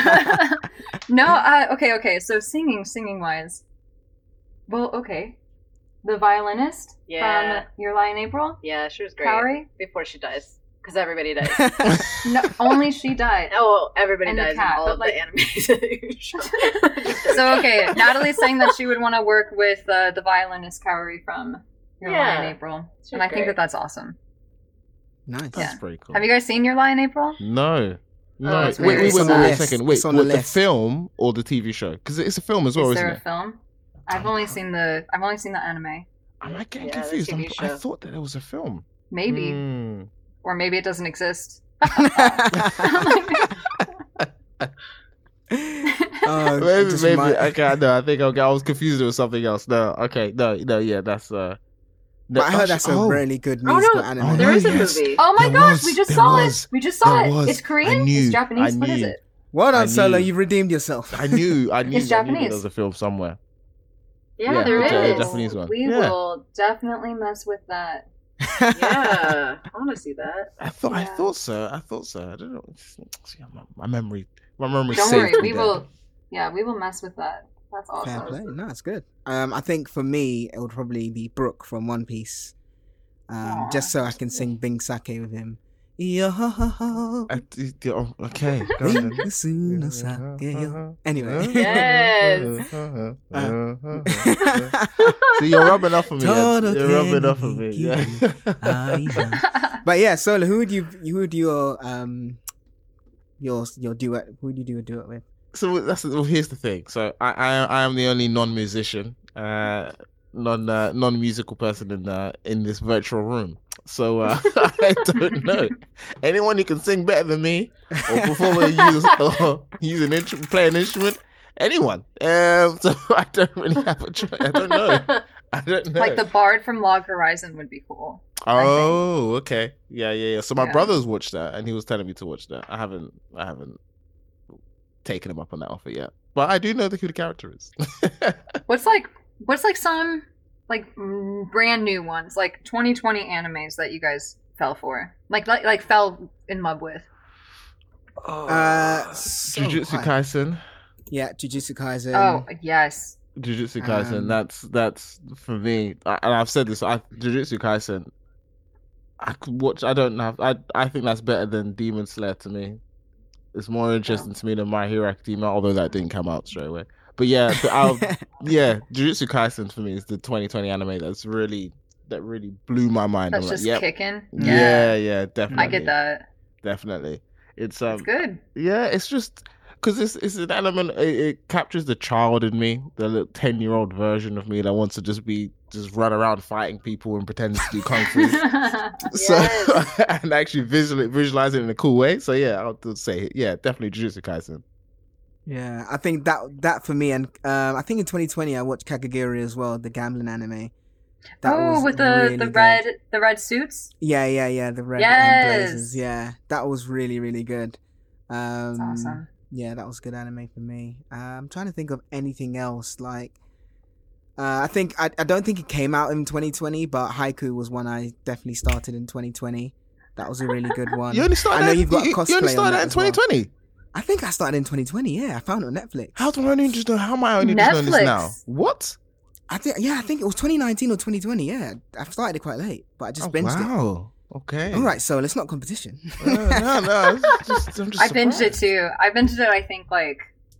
No, okay. So singing wise, well, okay, the violinist Yeah. from Your Lie in April, Yeah, she was great. Kaori. Before she dies. Because everybody dies. No, only she died. Oh, everybody And the dies cat, in all but, of like- the animes. So okay, Natalie's saying that she would want to work with the violinist Kaori from Your Lie in Yeah. April, She's and I think great. that's awesome. Nice. That's Yeah. pretty cool. Have you guys seen Your Lie in April? No. No. it's wait, weird. wait, It's wait, on the wait a list. second. Wait, It's on the what, the list. film or the TV show? Because it's a film as well, Is isn't there a it? film? I've only seen the anime. Am I getting Yeah, the confused? TV I show. thought that it was a film. Maybe, Hmm. or maybe it doesn't exist. Oh, Maybe, just maybe. remind- Okay, no, I think I was confused with something else. No, okay, no, yeah, that's But I heard that's a oh, really good Oh, musical no. anime. Oh, There no, is a yes. movie. Oh my There gosh, was- we just there saw was- it. We just saw there it. was. It's Korean? I knew- It's Japanese? I What is knew. it? Well I done, Solo. knew- You've redeemed yourself. I knew. It's I knew Japanese. there was a film somewhere. Yeah, Yeah, there it's a is. Japanese one. We Yeah. will definitely mess with that. Yeah. I want to see that. I Yeah. thought so. I don't know. See, my memory. Don't saved worry, me we there. will. Yeah, we will mess with that. That's Fair awesome. play. No, it's good. I think for me, it would probably be Brook from One Piece. Aw, Just so I can sing Bing Sake with him. Yo, Okay. go on then. Bing Su no Sake yo. Anyway. Yes. See, you're rubbing off of me. Ed. Todo You're rubbing que off of me. me Yeah. But yeah, Solo, who would your duet? Who would you do a duet with? So here's the thing. So I am the only non-musician, non-musical person in this virtual room. So I don't know anyone who can sing better than me or perform or play an instrument. Anyone. So I don't really have a choice. I don't know. Like the Bard from Log Horizon would be cool. Oh, okay. Yeah. So my Yeah. brother's watched that, and he was telling me to watch that. I haven't taken him up on that offer yet, but I do know who the character is. What's like some like brand new ones, like 2020 animes that you guys fell for, like fell in love with? Jujutsu Kaisen. Yeah, Jujutsu Kaisen. Oh yes, Jujutsu Kaisen. That's for me. And I've said this. Jujutsu Kaisen. I could watch. I don't know. I think that's better than Demon Slayer to me. It's more interesting to me than My Hero Academia, although that didn't come out straight away. But yeah, Jujutsu Kaisen for me is the 2020 anime that really blew my mind. that's I'm just like, yep. kicking. Yeah, definitely. I get that. Definitely. It's It's good. yeah, it's just because it's an element. It captures the child in me, the little 10-year-old version of me that wants to just run around fighting people and pretending to do kung fu. So Yes. and actually visualize it in a cool way. So yeah, I'll say definitely Jujutsu Kaisen. Yeah, I think that for me, and I think in 2020 I watched Kakagiri as well, the gambling anime. That was with really the good. red suits. Yeah, the red Yes! blazers. Yeah, that was really, really good. That's awesome. Yeah, that was good anime for me. I'm trying to think of anything else. Like, I don't think it came out in 2020, but Haiku was one I definitely started in 2020. That was a really good one. You only started. I know you've got you cosplay only on started that that in as well. 2020. I think I started in 2020. Yeah, I found it on Netflix. How am I only just knowing this now? Netflix. What? I think it was 2019 or 2020. Yeah, I started it quite late, but I just binged it. Wow. Okay. All right, so let's not competition. No. I'm just I binged it surprised. too. I binged it. I think like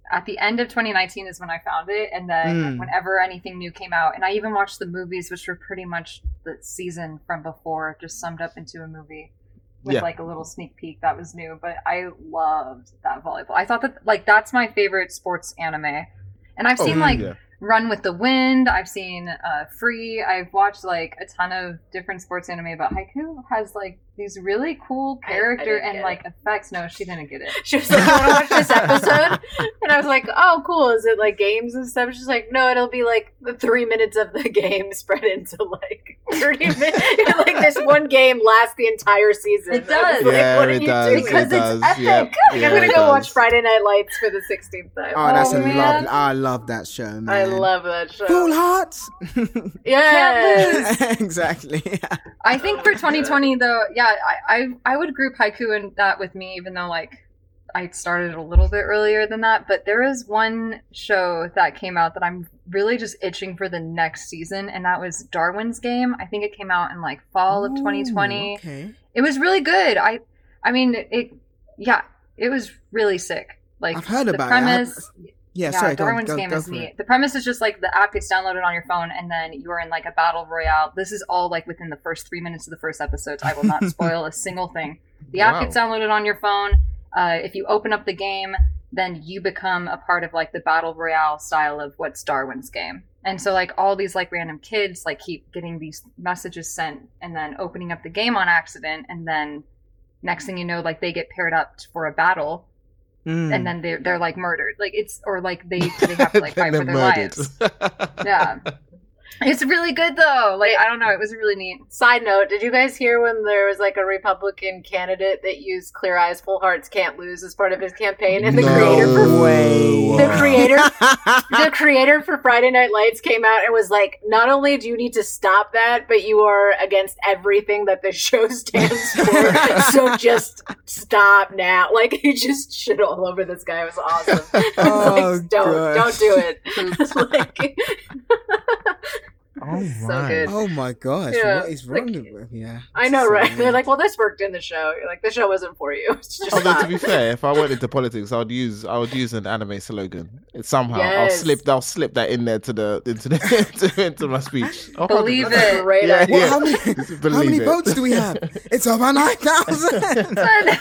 at the end of 2019 is when I found it, and then whenever anything new came out, and I even watched the movies, which were pretty much the season from before, just summed up into a movie with like a little sneak peek that was new. But I loved that volleyball. I thought that like that's my favorite sports anime, and I've seen Run with the Wind. I've seen Free. I've watched like a ton of different sports anime, but Haiku has like these really cool character and like effects. No, she didn't get it. She was like, "You want to watch this episode?" And I was like, "Oh, cool. Is it like games and stuff?" She's like, "No, it'll be like the 3 minutes of the game spread into like 30 minutes. Like this one game lasts the entire season." It does. Yeah, what are it you does. doing? Because it's epic. Yep. I'm gonna go watch Friday Night Lights for the 16th time. Oh, that's a man. I love that show, man. I love that show. Full Hearts. Yes. Exactly. I think for 2020 though, yeah, I would group Haiku in that with me, even though like I started a little bit earlier than that. But there is one show that came out that I'm really just itching for the next season, and that was Darwin's Game. I think it came out in like fall of 2020. Okay. It was really good. I mean it was really sick. Like I've heard the about premise, it. Yeah, sorry. Darwin's Game is neat. The premise is just like the app gets downloaded on your phone, and then you're in like a battle royale. This is all like within the first 3 minutes of the first episode. I will not spoil a single thing. The app gets downloaded on your phone. If you open up the game, then you become a part of like the battle royale style of what's Darwin's Game. And so like all these like random kids like keep getting these messages sent and then opening up the game on accident, and then next thing you know, like they get paired up for a battle. And then they're like murdered, like it's or like they have to like fight for their lives. Yeah, it's really good though. Like I don't know, it was really neat. Side note: did you guys hear when there was like a Republican candidate that used "Clear Eyes, Full Hearts, Can't Lose" as part of his campaign, and the creator for Friday Night Lights came out and was like, "Not only do you need to stop that, but you are against everything that the show stands for. So just stop now." Like he just shit all over this guy. It was awesome. Like, don't do it. Like. Oh my. So good. Oh my gosh, Yeah, what is wrong like, with it? Yeah. I know, So right? weird. They're like, well, this worked in the show. You're like, the show wasn't for you. It's just Although not. to be fair, if I went into politics, I would use an anime slogan. It's somehow Yes. I'll slip that in there into my speech. Oh, Believe That's a it. great Yeah, idea. Well, how many, Just how many believe it. votes do we have? It's over 9,000.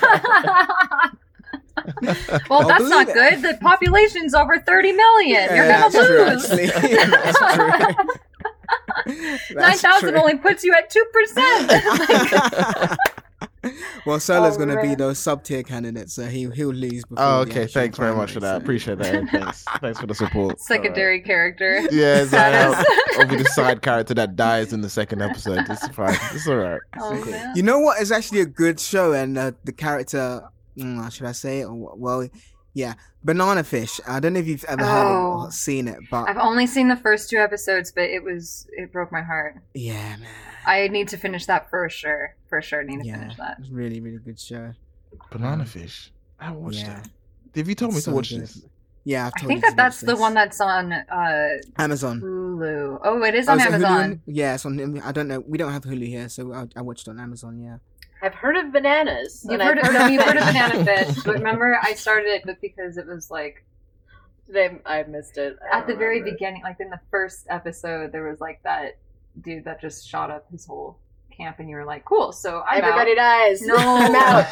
Well, I'll that's not believe good. The population's over 30 million. You're Yeah, gonna that's true, lose. actually. That's true. That's 9,000 true. only puts you at 2%. Well, Solo's going to be man. those sub-tier candidates, so he'll lose before Oh, the okay. actual Thanks very much for that. primary, so- Appreciate that. Thanks for the support. Secondary character. Yeah, Status. I'll be the side character that dies in the second episode. It's fine. It's all right. Oh, man. You know what is actually a good show, and the character, should I say it? Well, yeah, Banana Fish. I don't know if you've ever heard Oh. or seen it, but I've only seen the first 2 episodes, but it broke my heart. yeah, man. I need to finish that for sure. For sure, need to Yeah, finish that. it's really, really good show. Banana Fish. I haven't watched Yeah. that. Have you told me It's to so watch good. this? Yeah, I've I told think you to that's watch the this. one that's on Amazon. Hulu. Oh, it is Oh, on is it Hulu? Amazon. Yeah, it's on. I don't know. We don't have Hulu here, so I watched it on Amazon. Yeah. I've heard of bananas. You've and heard, I've you've heard of fish. Banana Fish, but remember I started it but because it was like I missed it. I at the don't very remember. beginning, like in the first episode, there was like that dude that just shot up his whole camp, and you were like, "Cool." So I'm Everybody out. dies. No. I'm out.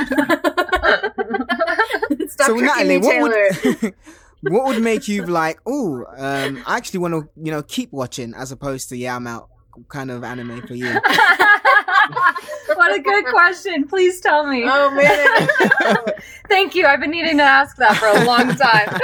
Stop So tricking Natalie, me, Taylor. what would make you like? Oh, I actually want to, keep watching as opposed to I'm out kind of anime for you. What a good question. Please tell me. Oh man. Thank you. I've been needing to ask that for a long time.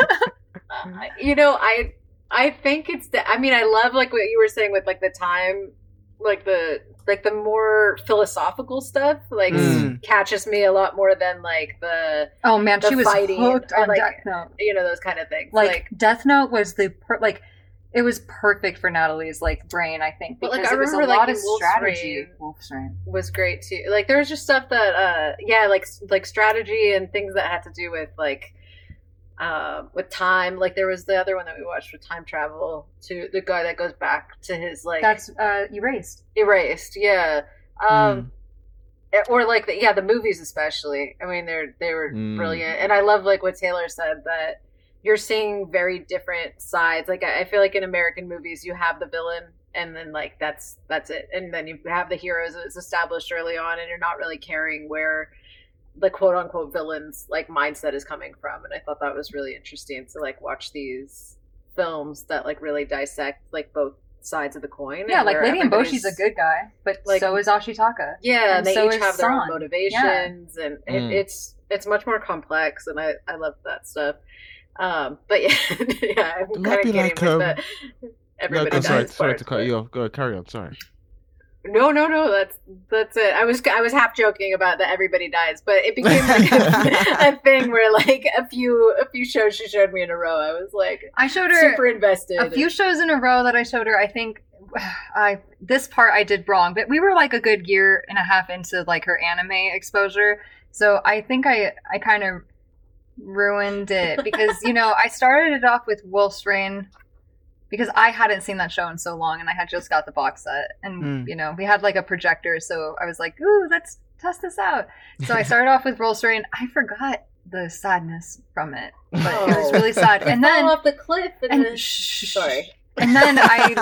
I think it's I mean, I love like what you were saying with like the time, like the more philosophical stuff, like catches me a lot more than like the Oh man, The she was fighting hooked and, on like, Death Note. those kind of things. Like Death Note was it was perfect for Natalie's like brain, I think, But, because like, I it was a remember, lot like, of in Wolf's strategy. Rain- Wolf's Rain. was great too. Like there was just stuff that like strategy and things that had to do with like with time. Like there was the other one that we watched with time travel to the guy that goes back to his like That's Erased. Erased, yeah. Or like the movies especially. I mean they were brilliant. And I love like what Taylor said that you're seeing very different sides. Like I feel like in American movies, you have the villain, and then like that's it, and then you have the heroes. It's established early on, and you're not really caring where the quote unquote villain's like mindset is coming from. And I thought that was really interesting to like watch these films that like really dissect like both sides of the coin. Yeah, like Lady and Boshi's a good guy, but like, so is Ashitaka. Yeah, and they so each have their own San. motivations, and it's much more complex, and I love that stuff. But yeah, yeah, I'm kind of kidding like, with the everybody dies. Sorry to cut you off. Go carry on. Sorry. No, that's it. I was half joking about that everybody dies, but it became like a thing where like a few shows she showed me in a row, I was like, I showed her super invested. A few shows in a row that I showed her. I think this part I did wrong, but we were like a good year and a half into like her anime exposure, so I think I kind of ruined it because I started it off with Wolf's Rain. Because I hadn't seen that show in so long, and I had just got the box set, and we had like a projector, so I was like, "Ooh, let's test this out." So I started off with Wolf's Rain. I forgot the sadness from it, but it was really sad. And then off the cliff, sorry. And then I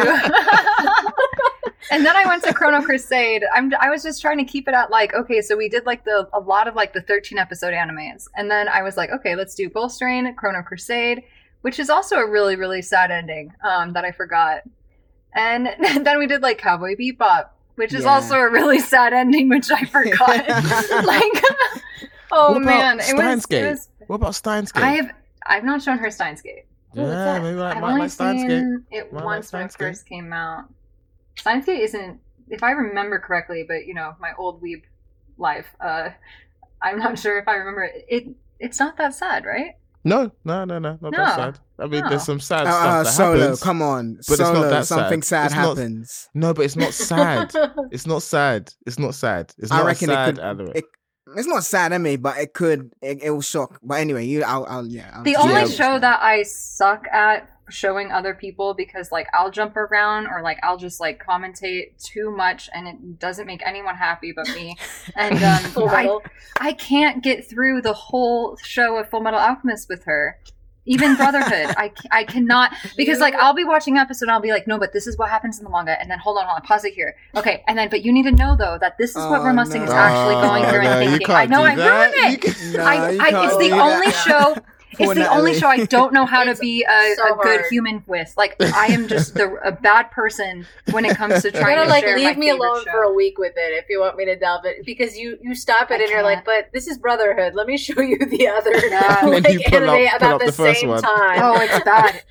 went to Chrono Crusade. I was just trying to keep it at like, okay, so we did like a lot of like the 13 episode animes, and then I was like, okay, let's do Wolf's Rain, Chrono Crusade, which is also a really, really sad ending that I forgot. And then we did like Cowboy Bebop, which is also a really sad ending, which I forgot. like, man, it was. What about Steins Gate? I've not shown her Steins Gate. Yeah, maybe I've only seen it once when it first came out. Steins Gate isn't, if I remember correctly, but my old weeb life. I'm not sure if I remember it. It's not that sad, right? No, not that sad. I mean, there's some sad stuff that Solo, happens. come on. But Solo, it's not that something sad. sad happens. No, but it's not sad. It's not sad. It's not sad. It's not sad anime. It's not sad anime, but it will shock. But anyway, I'll the only show that I suck at showing other people, because like I'll jump around or like I'll just like commentate too much and it doesn't make anyone happy but me. And I can't get through the whole show of Full Metal Alchemist with her. Even Brotherhood, I cannot, because like I'll be watching an episode and I'll be like, no, but this is what happens in the manga, and then hold on, pause it here, okay, and then but you need to know though that this is what Ramusing is actually going through and thinking. I know I ruined it. It's the only show. It's the only show I don't know how to be a good human with. Like, I am just a bad person when it comes to trying to like share leave my me alone show. for a week with it if you want me to delve it, because you stop it and you're like, but this is Brotherhood. Let me show you the other anime about the same time. Oh, it's bad.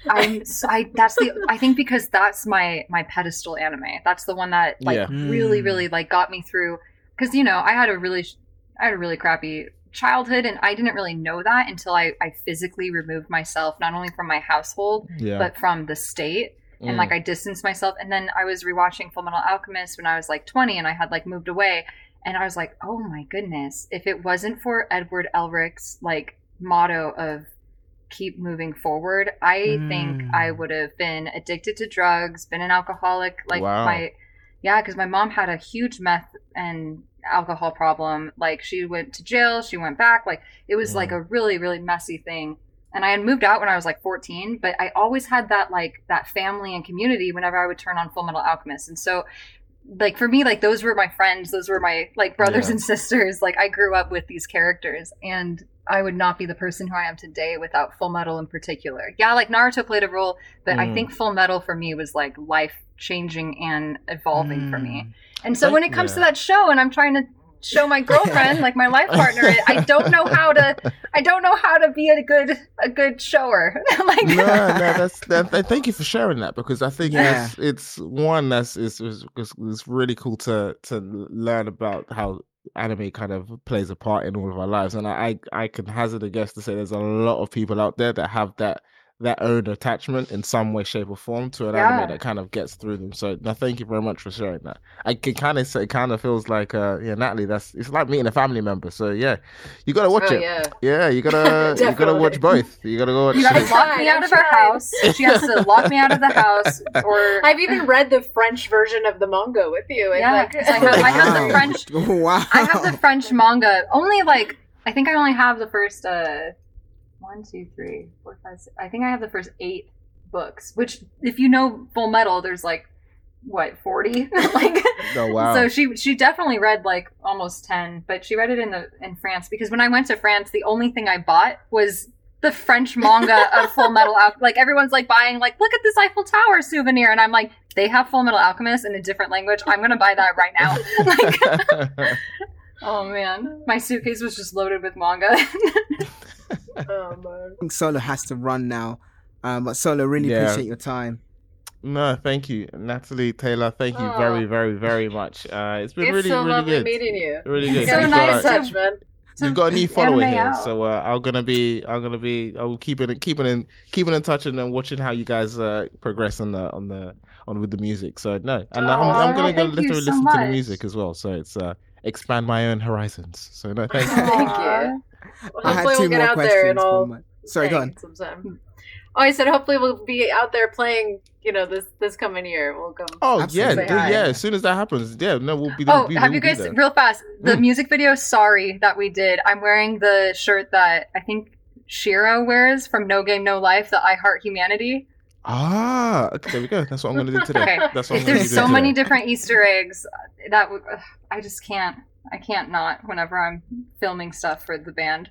I think because that's my pedestal anime. That's the one that really, really like got me through. Because I had a really crappy childhood, and I didn't really know that until I physically removed myself not only from my household but from the state, and like I distanced myself. And then I was rewatching Full Metal Alchemist when I was like 20 and I had like moved away, and I was like, oh my goodness, if it wasn't for Edward Elric's like motto of keep moving forward, I think I would have been addicted to drugs, been an alcoholic, like because my mom had a huge meth and alcohol problem. Like, she went to jail, she went back, like it was like a really, really messy thing. And I had moved out when I was like 14, but I always had that like that family and community whenever I would turn on Full Metal Alchemist. And so like for me, like those were my friends, those were my like brothers and sisters. Like I grew up with these characters, and I would not be the person who I am today without Full Metal in particular. Yeah, like Naruto played a role, but I think Full Metal for me was like life changing and evolving for me. And so when it comes to that show, and I'm trying to show my girlfriend, like my life partner, I don't know how to be a good shower. Like, that's thank you for sharing that, because I think it's one it's really cool to learn about how anime kind of plays a part in all of our lives. And I can hazard a guess to say there's a lot of people out there that have that own attachment in some way, shape, or form to an anime that kind of gets through them. So no, thank you very much for sharing that. I can kind of say, it kind of feels like Natalie, it's like meeting a family member. So you gotta watch it. Yeah, you gotta watch both. You gotta go watch. You gotta lock me out of her house. She has to lock me out of the house. Or I've even read the French version of the manga with you. And I have the French. Wow. I have the French manga. Only like I think I only have the first 1, 2, 3, 4, 5, 6. I think I have the first 8 books, which if you know Full Metal, there's like what 40 like Oh wow. so she definitely read like almost 10, but she read it in France, because when I went to France the only thing I bought was the French manga of Full Metal Alchemist. Like everyone's like buying like, look at this Eiffel Tower souvenir, and I'm like, they have Full Metal Alchemist in a different language, I'm gonna buy that right now. Like, oh man, my suitcase was just loaded with manga. Oh man. I think Solo has to run now, but Solo, really appreciate your time. No, thank you, Natalie, Taylor. Thank you very, very, very much. It's been really, so really lovely good. meeting you. Really good. So You've nice got, Touch, man. you've got a new follower Anime here, out. so I'll keep in touch and then watching how you guys progress on with the music. So no, and I'm gonna go thank you literally so listen to the much. music as well. So it's expand my own horizons. So no, thank you. Thank Aw. you. Well, I had hopefully 2 we'll get more out there questions. and all. from my... Sorry, go on. Sometime. Oh, I said hopefully we'll be out there playing. This coming year we'll come. Oh Absolutely. yeah, As soon as that happens, we'll be. Oh, we have will you be guys there. real fast? The music video "Sorry" that we did. I'm wearing the shirt that I think Shiro wears from No Game No Life, the I Heart Humanity. Ah, okay, there we go. That's what I'm gonna do today. Okay. That's what I'm gonna do There's so today. many different Easter eggs that I just can't. I can't not whenever I'm filming stuff for the band.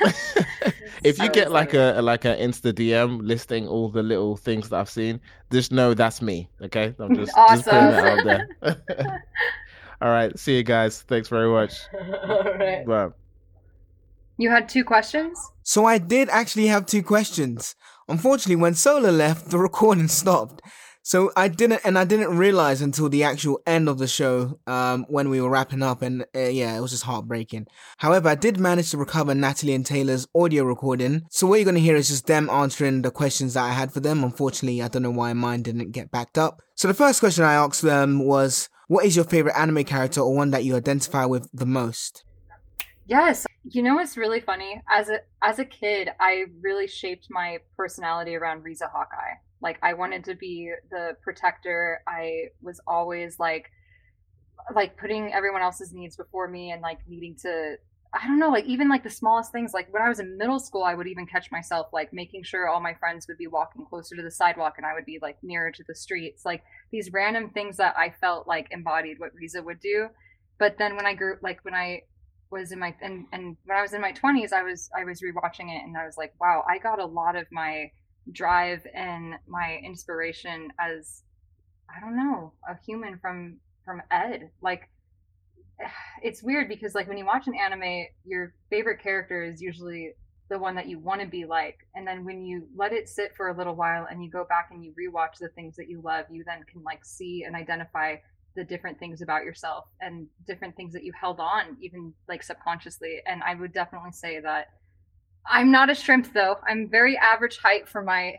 If you So get like funny. a Insta DM listing all the little things that I've seen, just know that's me. Okay, I'm just putting that out there. All right, see you guys. Thanks very much. All right. Bye. You had 2 questions? So I did actually have 2 questions. Unfortunately, when Solo left, the recording stopped. So I didn't realize until the actual end of the show, when we were wrapping up, and it was just heartbreaking. However, I did manage to recover Natalie and Taylor's audio recording. So what you're going to hear is just them answering the questions that I had for them. Unfortunately, I don't know why mine didn't get backed up. So the first question I asked them was, what is your favorite anime character or one that you identify with the most? Yes. You know what's really funny? As a kid, I really shaped my personality around Riza Hawkeye. Like, I wanted to be the protector. I was always like putting everyone else's needs before me, and like needing to, I don't know, like even like the smallest things. Like when I was in middle school, I would even catch myself like making sure all my friends would be walking closer to the sidewalk and I would be like nearer to the streets. Like these random things that I felt like embodied what Riza would do. But then when I grew, like when I was in my and when I was in my 20s, I was rewatching it and I was like, wow, I got a lot of my drive and my inspiration as, I don't know, a human from Ed. Like, it's weird because like when you watch an anime, your favorite character is usually the one that you want to be like, and then when you let it sit for a little while and you go back and you rewatch the things that you love, you then can like see and identify the different things about yourself and different things that you held on even like subconsciously. And I would definitely say that I'm not a shrimp though. I'm very average height for my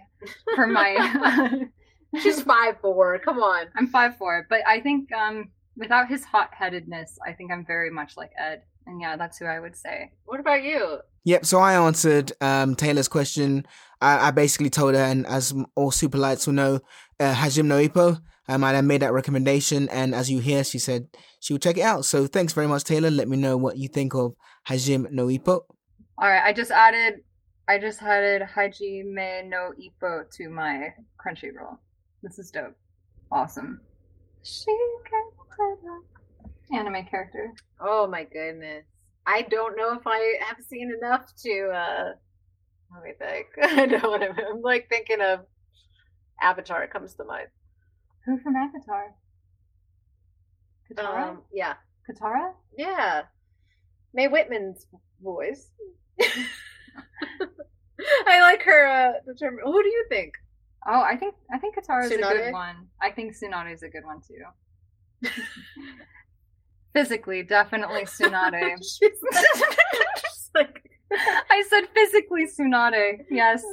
She's 5'4". Come on. I'm 5'4", but I think without his hot-headedness, I think I'm very much like Ed. And yeah, that's who I would say. What about you? Yep, so I answered Taylor's question. I basically told her, and as all Superlights will know, Hajime no Ippo. I made that recommendation, and as you hear, she said she would check it out. So thanks very much, Taylor. Let me know what you think of Hajime no Ippo. All right, I just added Hajime no Ippo to my Crunchyroll. This is dope. Awesome. Anime character. Oh my goodness. I don't know if I have seen enough to let me think. I know what I'm like thinking of. Avatar comes to mind. Who from Avatar? Katara? Yeah. Katara? Yeah. Mae Whitman's voice. I like her determined. Who do you think? Oh, I think Katara is a Tsunade? good one. I think Tsunade is a good one too. Physically, definitely Tsunade. She's like, I said physically Tsunade. Yes.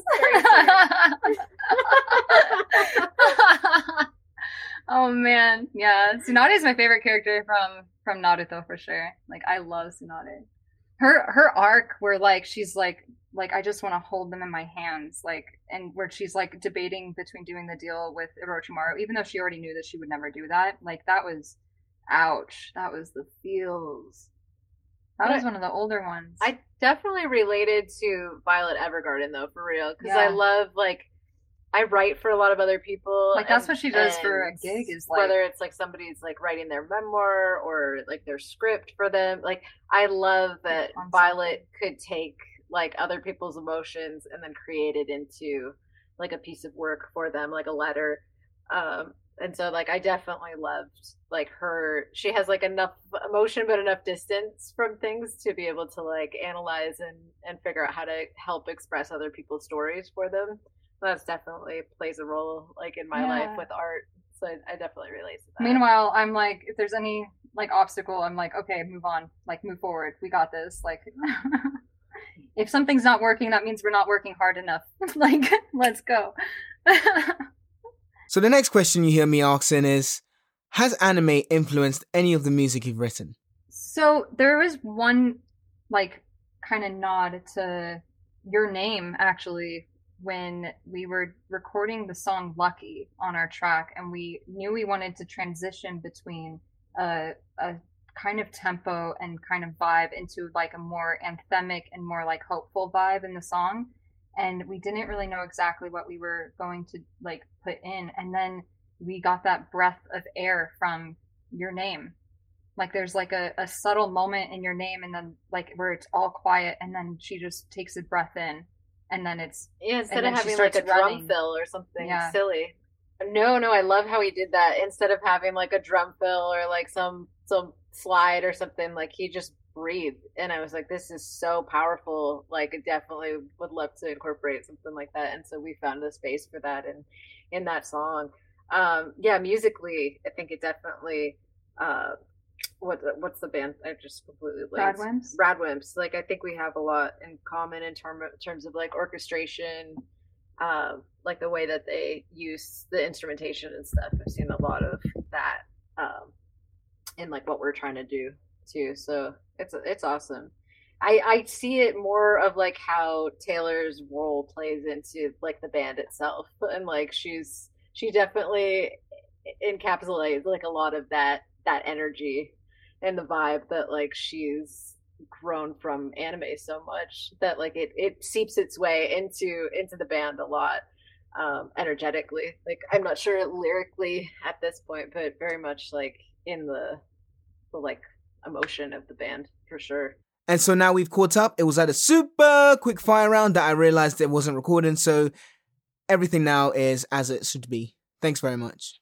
Oh man, yeah. Tsunade is my favorite character from Naruto for sure. Like I love Tsunade. Her arc where like she's like I just want to hold them in my hands, like, and where she's like debating between doing the deal with Orochimaru, even though she already knew that she would never do that. Like that was, ouch. That was the feels. That was one of the older ones. I definitely related to Violet Evergarden though, for real, because Yeah. I love I write for a lot of other people. Like that's what she does for a gig, is like whether it's like somebody's like writing their memoir or like their script for them. Like I love that Concept. Violet could take like other people's emotions and then create it into like a piece of work for them, like a letter. And so like I definitely loved like her. She has like enough emotion but enough distance from things to be able to like analyze and figure out how to help express other people's stories for them. That's definitely plays a role like in my life with art. So I definitely relate to that. Meanwhile, I'm like, if there's any like obstacle, I'm like, okay, move on, like move forward. We got this. Like, if something's not working, that means we're not working hard enough. Like, let's go. So the next question you hear me asking is, has anime influenced any of the music you've written? So there was one like kind of nod to your name actually when we were recording the song Lucky on our track, and we knew we wanted to transition between a kind of tempo and kind of vibe into like a more anthemic and more like hopeful vibe in the song, and we didn't really know exactly what we were going to like put in, and then we got that breath of air from your name. Like there's like a subtle moment in your name, and then like where it's all quiet, and then she just takes a breath in, and then it's instead and of then she having like a starts running. drum fill or something silly. No, I love how he did that. Instead of having like a drum fill or like some slide or something, like he just breathed, and I was like, this is so powerful. Like I definitely would love to incorporate something like that, and so we found the space for that in that song. Musically, I think it definitely what's the band? I just completely blanked. Radwimps. Like I think we have a lot in common in terms of like orchestration, like the way that they use the instrumentation and stuff. I've seen a lot of that in like what we're trying to do too. So it's awesome. I see it more of like how Taylor's role plays into like the band itself, and like she definitely encapsulates like a lot of that energy and the vibe that like she's grown from anime so much that like it seeps its way into the band a lot, energetically. Like I'm not sure lyrically at this point, but very much like in the like emotion of the band for sure. And so now we've caught up. It was at a super quick fire round that I realized it wasn't recording, so everything now is as it should be. Thanks very much.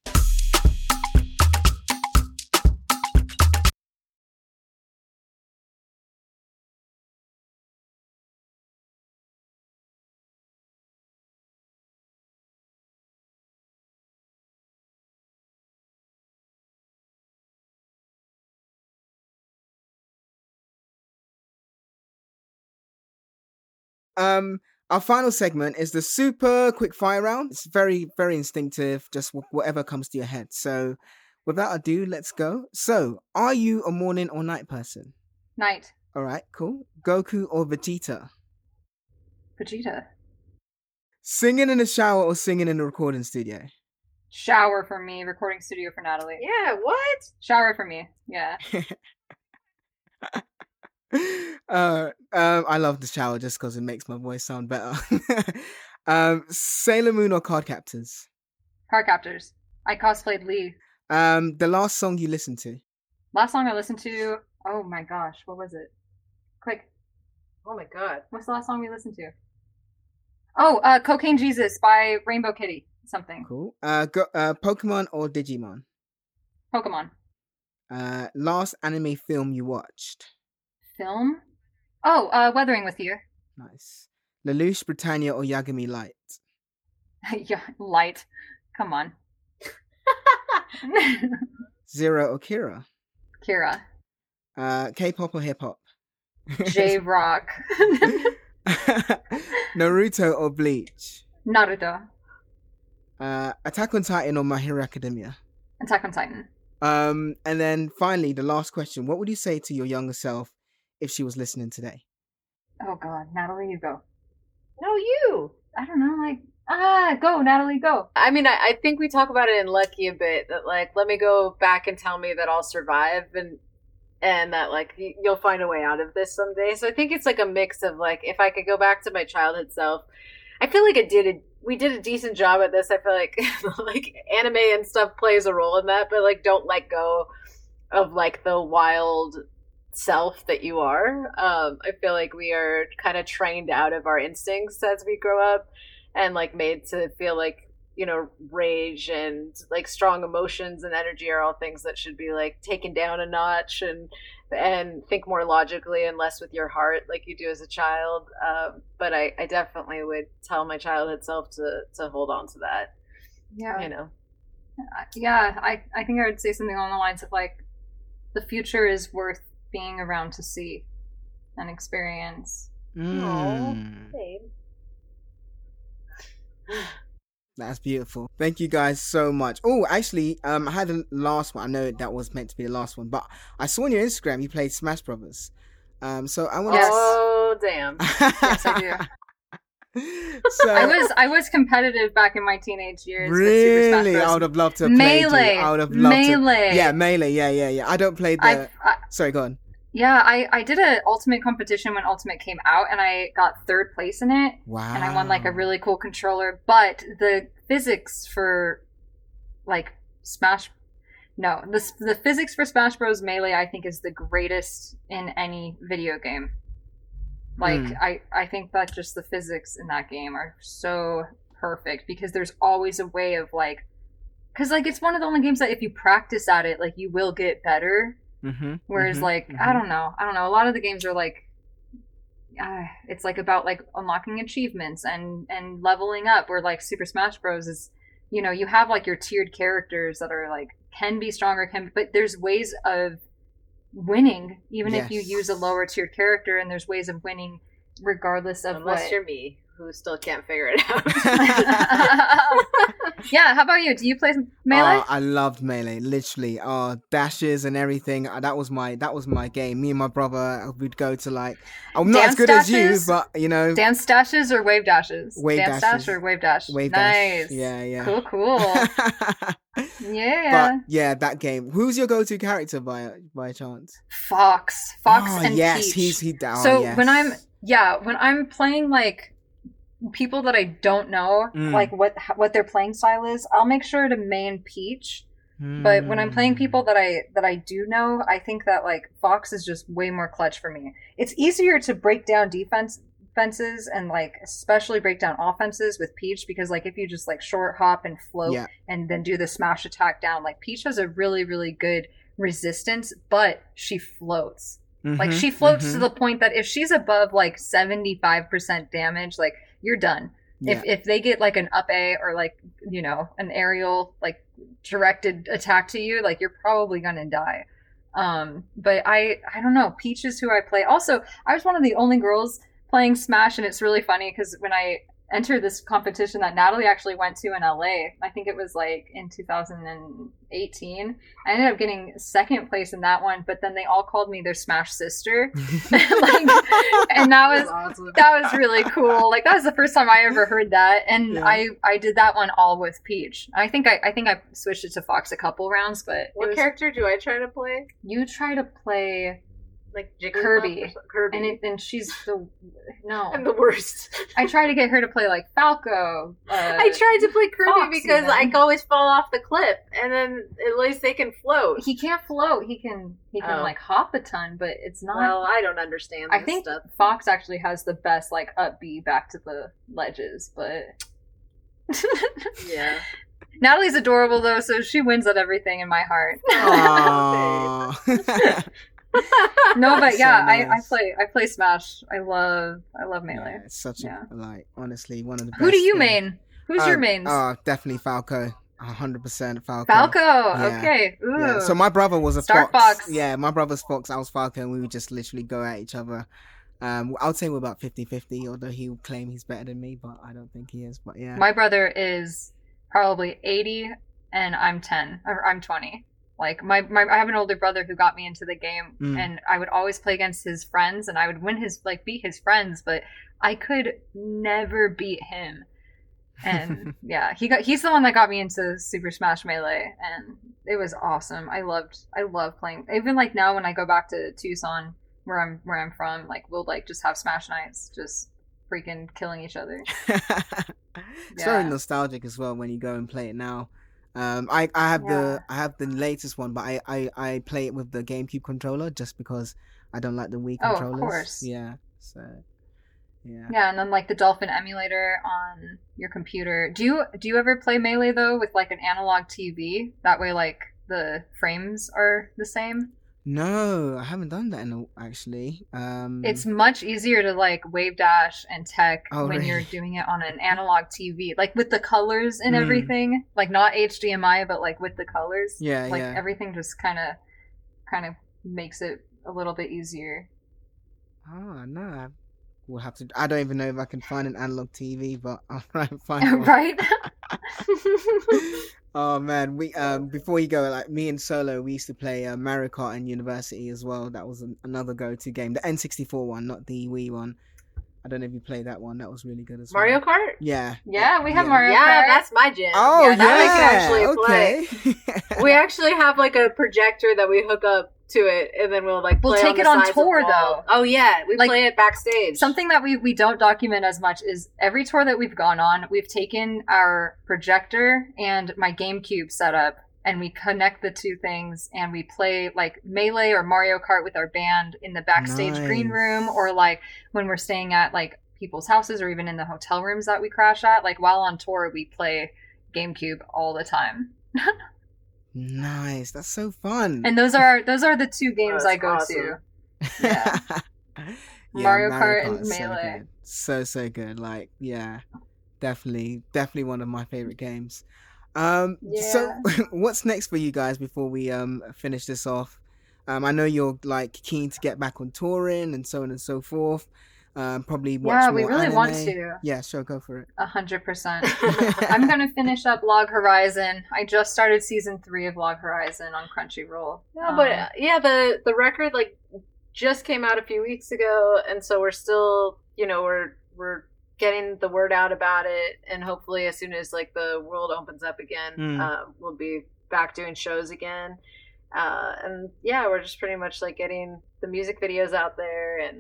Our final segment is the super quick fire round. It's very, very instinctive, just whatever comes to your head. So without ado, let's go. So, are you a morning or night person? Night. All right, cool. Goku or Vegeta? Vegeta. Singing in the shower or singing in the recording studio? Shower for me, recording studio for Natalie. Yeah, what? Shower for me, yeah. I love the shower just because it makes my voice sound better. Sailor Moon or Cardcaptors? Cardcaptors. I cosplayed Lee. The last song you listened to? Last song I listened to, oh my gosh, what was it? Quick. Oh my god. What's the last song we listened to? Oh, Cocaine Jesus by Rainbow Kitty. Something. Cool. Pokemon or Digimon? Pokemon. Last anime film you watched? Film? Oh, Weathering with You. Nice. Lelouch, Britannia, or Yagami Light? Yeah, Light. Come on. Zero or Kira? Kira. K-pop or hip-hop? J-rock. Naruto or Bleach? Naruto. Attack on Titan or My Hero Academia? Attack on Titan. And then finally, the last question. What would you say to your younger self if she was listening today? Oh god, Natalie, you go. No, you. I don't know, like, go, Natalie, go. I mean, I think we talk about it in Lucky a bit, that like, let me go back and tell me that I'll survive, and and that like you'll find a way out of this someday. So I think it's like a mix of like, if I could go back to my childhood self, I feel like we did a decent job at this. I feel like like anime and stuff plays a role in that, but like don't let go of like the wild self that you are. I feel like we are kind of trained out of our instincts as we grow up, and like made to feel like, you know, rage and like strong emotions and energy are all things that should be like taken down a notch, and think more logically and less with your heart like you do as a child. But I definitely would tell my childhood self to hold on to that. Yeah. You know? Yeah, I think I would say something along the lines of like, the future is worth being around to see and experience. Babe. That's beautiful. Thank you guys so much. Oh, actually, I had a last one. I know that was meant to be the last one, but I saw on your Instagram you played Smash Brothers. So I want Yes. Oh damn. Yes, I do. So I was competitive back in my teenage years. with Super Smash really, Bros. I would have loved to have played you. Melee. I would have loved Melee. to. Yeah, Melee. Yeah. I don't play the. Sorry, go on. Yeah, I did an Ultimate competition when Ultimate came out, and I got 3rd place in it. Wow. And I won like a really cool controller. But the physics for like the physics for Smash Bros. Melee, I think, is the greatest in any video game. Like, I think that just the physics in that game are so perfect, because there's always a way of like, because like it's one of the only games that if you practice at it, like you will get better. Whereas I don't know, a lot of the games are like, it's like about like unlocking achievements and leveling up, where like Super Smash Bros is, you know, you have like your tiered characters that are like can be stronger, but there's ways of winning even if you use a lower tiered character, and there's ways of winning regardless of unless you're me, who still can't figure it out. Yeah, how about you? Do you play Melee? I loved Melee, literally. Dashes and everything. That was my game. Me and my brother would go to like, I'm not Dance as good dashes? as you, but you know, Dance dashes or wave dashes? Wave Dance dashes. dash or wave dash? Wave nice. dash. Yeah. Cool. Yeah. But yeah, that game. Who's your go-to character by chance? Fox and yes, Peach. So yes. when I'm playing like people that I don't know, like what their playing style is, I'll make sure to main Peach. But when I'm playing people that I do know, I think that like Fox is just way more clutch for me. It's easier to break down defenses and like especially break down offenses with Peach, because like if you just like short hop and float and then do the smash attack down, like Peach has a really, really good resistance, but she floats. Like she floats to the point that if she's above like 75% damage, like you're done. Yeah. If they get like an up A or like, you know, an aerial like directed attack to you, like you're probably gonna die. But I don't know. Peach is who I play. Also, I was one of the only girls playing Smash, and it's really funny because when I entered this competition that Natalie actually went to in LA, I think it was like in 2018, I ended up getting 2nd place in that one, but then they all called me their Smash sister. And that was awesome. That was really cool. Like that was the first time I ever heard that, and I did that one all with Peach. I think I switched it to Fox a couple rounds, but what character do I try to play? You try to play like Kirby, and she's I'm the worst. I try to get her to play like Falco. I tried to play Kirby Fox because even. I always fall off the cliff, and then at least they can float. He can't float. He can like hop a ton, but it's not. Well, I don't understand. I think stuff. Fox actually has the best like up B back to the ledges, but yeah. Natalie's adorable though, so she wins at everything in my heart. No, but yeah, nice. I play Smash. I love Melee. Yeah, it's such a like honestly one of the best. Who do you main? Who's your mains? Definitely Falco. 100% Falco. Falco, okay. Ooh. Yeah. So my brother was a Star Fox. Yeah, my brother's Fox, I was Falco, and we would just literally go at each other. I would say we're about 50-50, although he would claim he's better than me, but I don't think he is. But yeah. My brother is probably 80 and I'm 10 or I'm 20. Like I have an older brother who got me into the game, and I would always play against his friends, and I would beat his friends, but I could never beat him. And yeah, he's the one that got me into Super Smash Melee, and it was awesome. I love playing. Even like now when I go back to Tucson, where I'm from, like we'll like just have Smash nights, just freaking killing each other. It's very nostalgic as well when you go and play it now. I have the latest one, but I play it with the GameCube controller just because I don't like the Wii controllers. Of course. Yeah. So. Yeah. Yeah, and then like the Dolphin emulator on your computer. Do you ever play Melee though with like an analog TV? That way, like the frames are the same. No, I haven't done that actually. It's much easier to like wave dash and tech when really? you're doing it on an analog TV, like with the colors and everything, like not HDMI, but like with the colors. Yeah, like everything just kind of makes it a little bit easier. Oh no, we'll have to. I don't even know if I can find an analog TV, but I'll try and find one. Right. Oh man, we before you go, like me and Solo, we used to play Mario Kart in university as well. That was another go-to game, the N64 one, not the Wii one. I don't know if you played that one. That was really good as well. Mario Kart? Yeah. Yeah, we have Mario Kart. Yeah, that's my jam. Oh, that we can actually play. We actually have like a projector that we hook up to it, and then we'll like play we'll take it on tour though. Oh yeah, we like, play it backstage. Something that we don't document as much is every tour that we've gone on, we've taken our projector and my GameCube setup, and we connect the two things, and we play like Melee or Mario Kart with our band in the backstage green room, or like when we're staying at like people's houses, or even in the hotel rooms that we crash at. Like while on tour, we play GameCube all the time. Nice, that's so fun. And those are the two games I go to. Yeah. Mario Kart and Melee. So good. Like, yeah, definitely one of my favorite games. So what's next for you guys before we finish this off? I know you're like keen to get back on touring and so on and so forth. Probably watch more we really anime. want to. Yeah, sure, go for it. 100%. I'm gonna finish up Log Horizon. I just started season 3 of Log Horizon on Crunchyroll. Yeah, but the record like just came out a few weeks ago, and so we're still, we're getting the word out about it, and hopefully as soon as like the world opens up again, we'll be back doing shows again. And yeah, we're just pretty much like getting the music videos out there and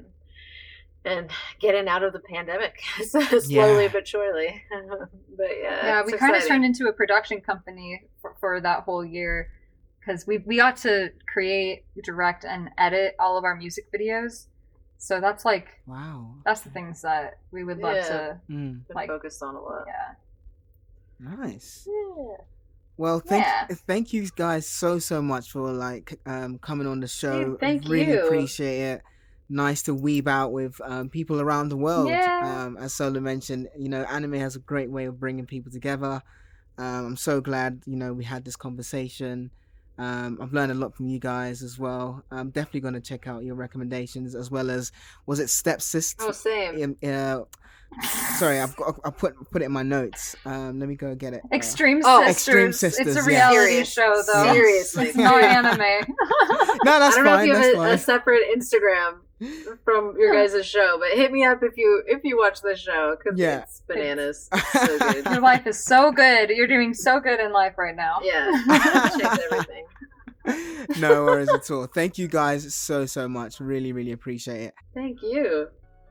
getting out of the pandemic slowly but surely. But yeah, we kind of turned into a production company for that whole year, because we got to create, direct, and edit all of our music videos. So that's like, wow, that's the things that we would love to like focus on a lot. Yeah, nice. Yeah. Well, thank you guys so much for like coming on the show. Thank really you. Appreciate it. Nice to weeb out with people around the world. Yeah. As Solo mentioned, anime has a great way of bringing people together. I'm so glad, we had this conversation. I've learned a lot from you guys as well. I'm definitely going to check out your recommendations, as well as, was it Stepsister? Oh, same. Sorry, I put it in my notes. Let me go get it. Extreme Sisters. Extreme Sisters. It's a reality show, though. Seriously. It's not anime. No, that's fine. I don't know if you have fine. a separate Instagram from your guys' show, but hit me up if you watch the show, because it's bananas. It's so good. Your life is so good. You're doing so good in life right now. Yeah, check everything. No worries at all. Thank you guys so much. Really appreciate it. Thank you.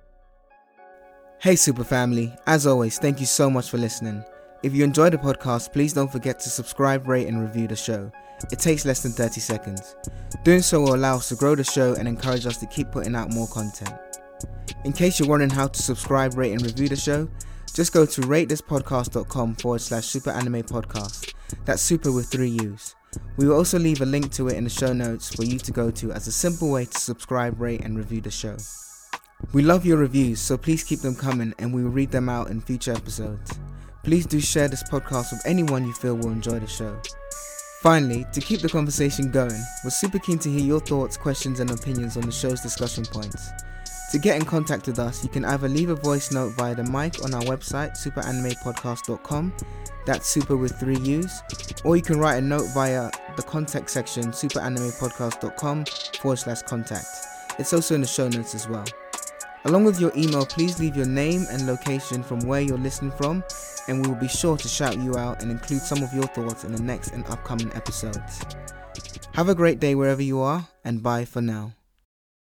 Hey Super Family, as always, thank you so much for listening. If you enjoyed the podcast, please don't forget to subscribe, rate and review the show. It takes less than 30 seconds. Doing so will allow us to grow the show and encourage us to keep putting out more content. In case you're wondering how to subscribe, rate and review the show, just go to ratethispodcast.com/Super Anime Podcast. That's super with 3 U's. We will also leave a link to it in the show notes for you to go to as a simple way to subscribe, rate and review the show. We love your reviews, so please keep them coming and we will read them out in future episodes. Please do share this podcast with anyone you feel will enjoy the show. Finally, to keep the conversation going, we're super keen to hear your thoughts, questions and opinions on the show's discussion points. To get in contact with us, you can either leave a voice note via the mic on our website, superanimepodcast.com, that's super with 3 U's, or you can write a note via the contact section, superanimepodcast.com/contact. It's also in the show notes as well. Along with your email, please leave your name and location from where you're listening from, and we will be sure to shout you out and include some of your thoughts in the next and upcoming episodes. Have a great day wherever you are, and bye for now.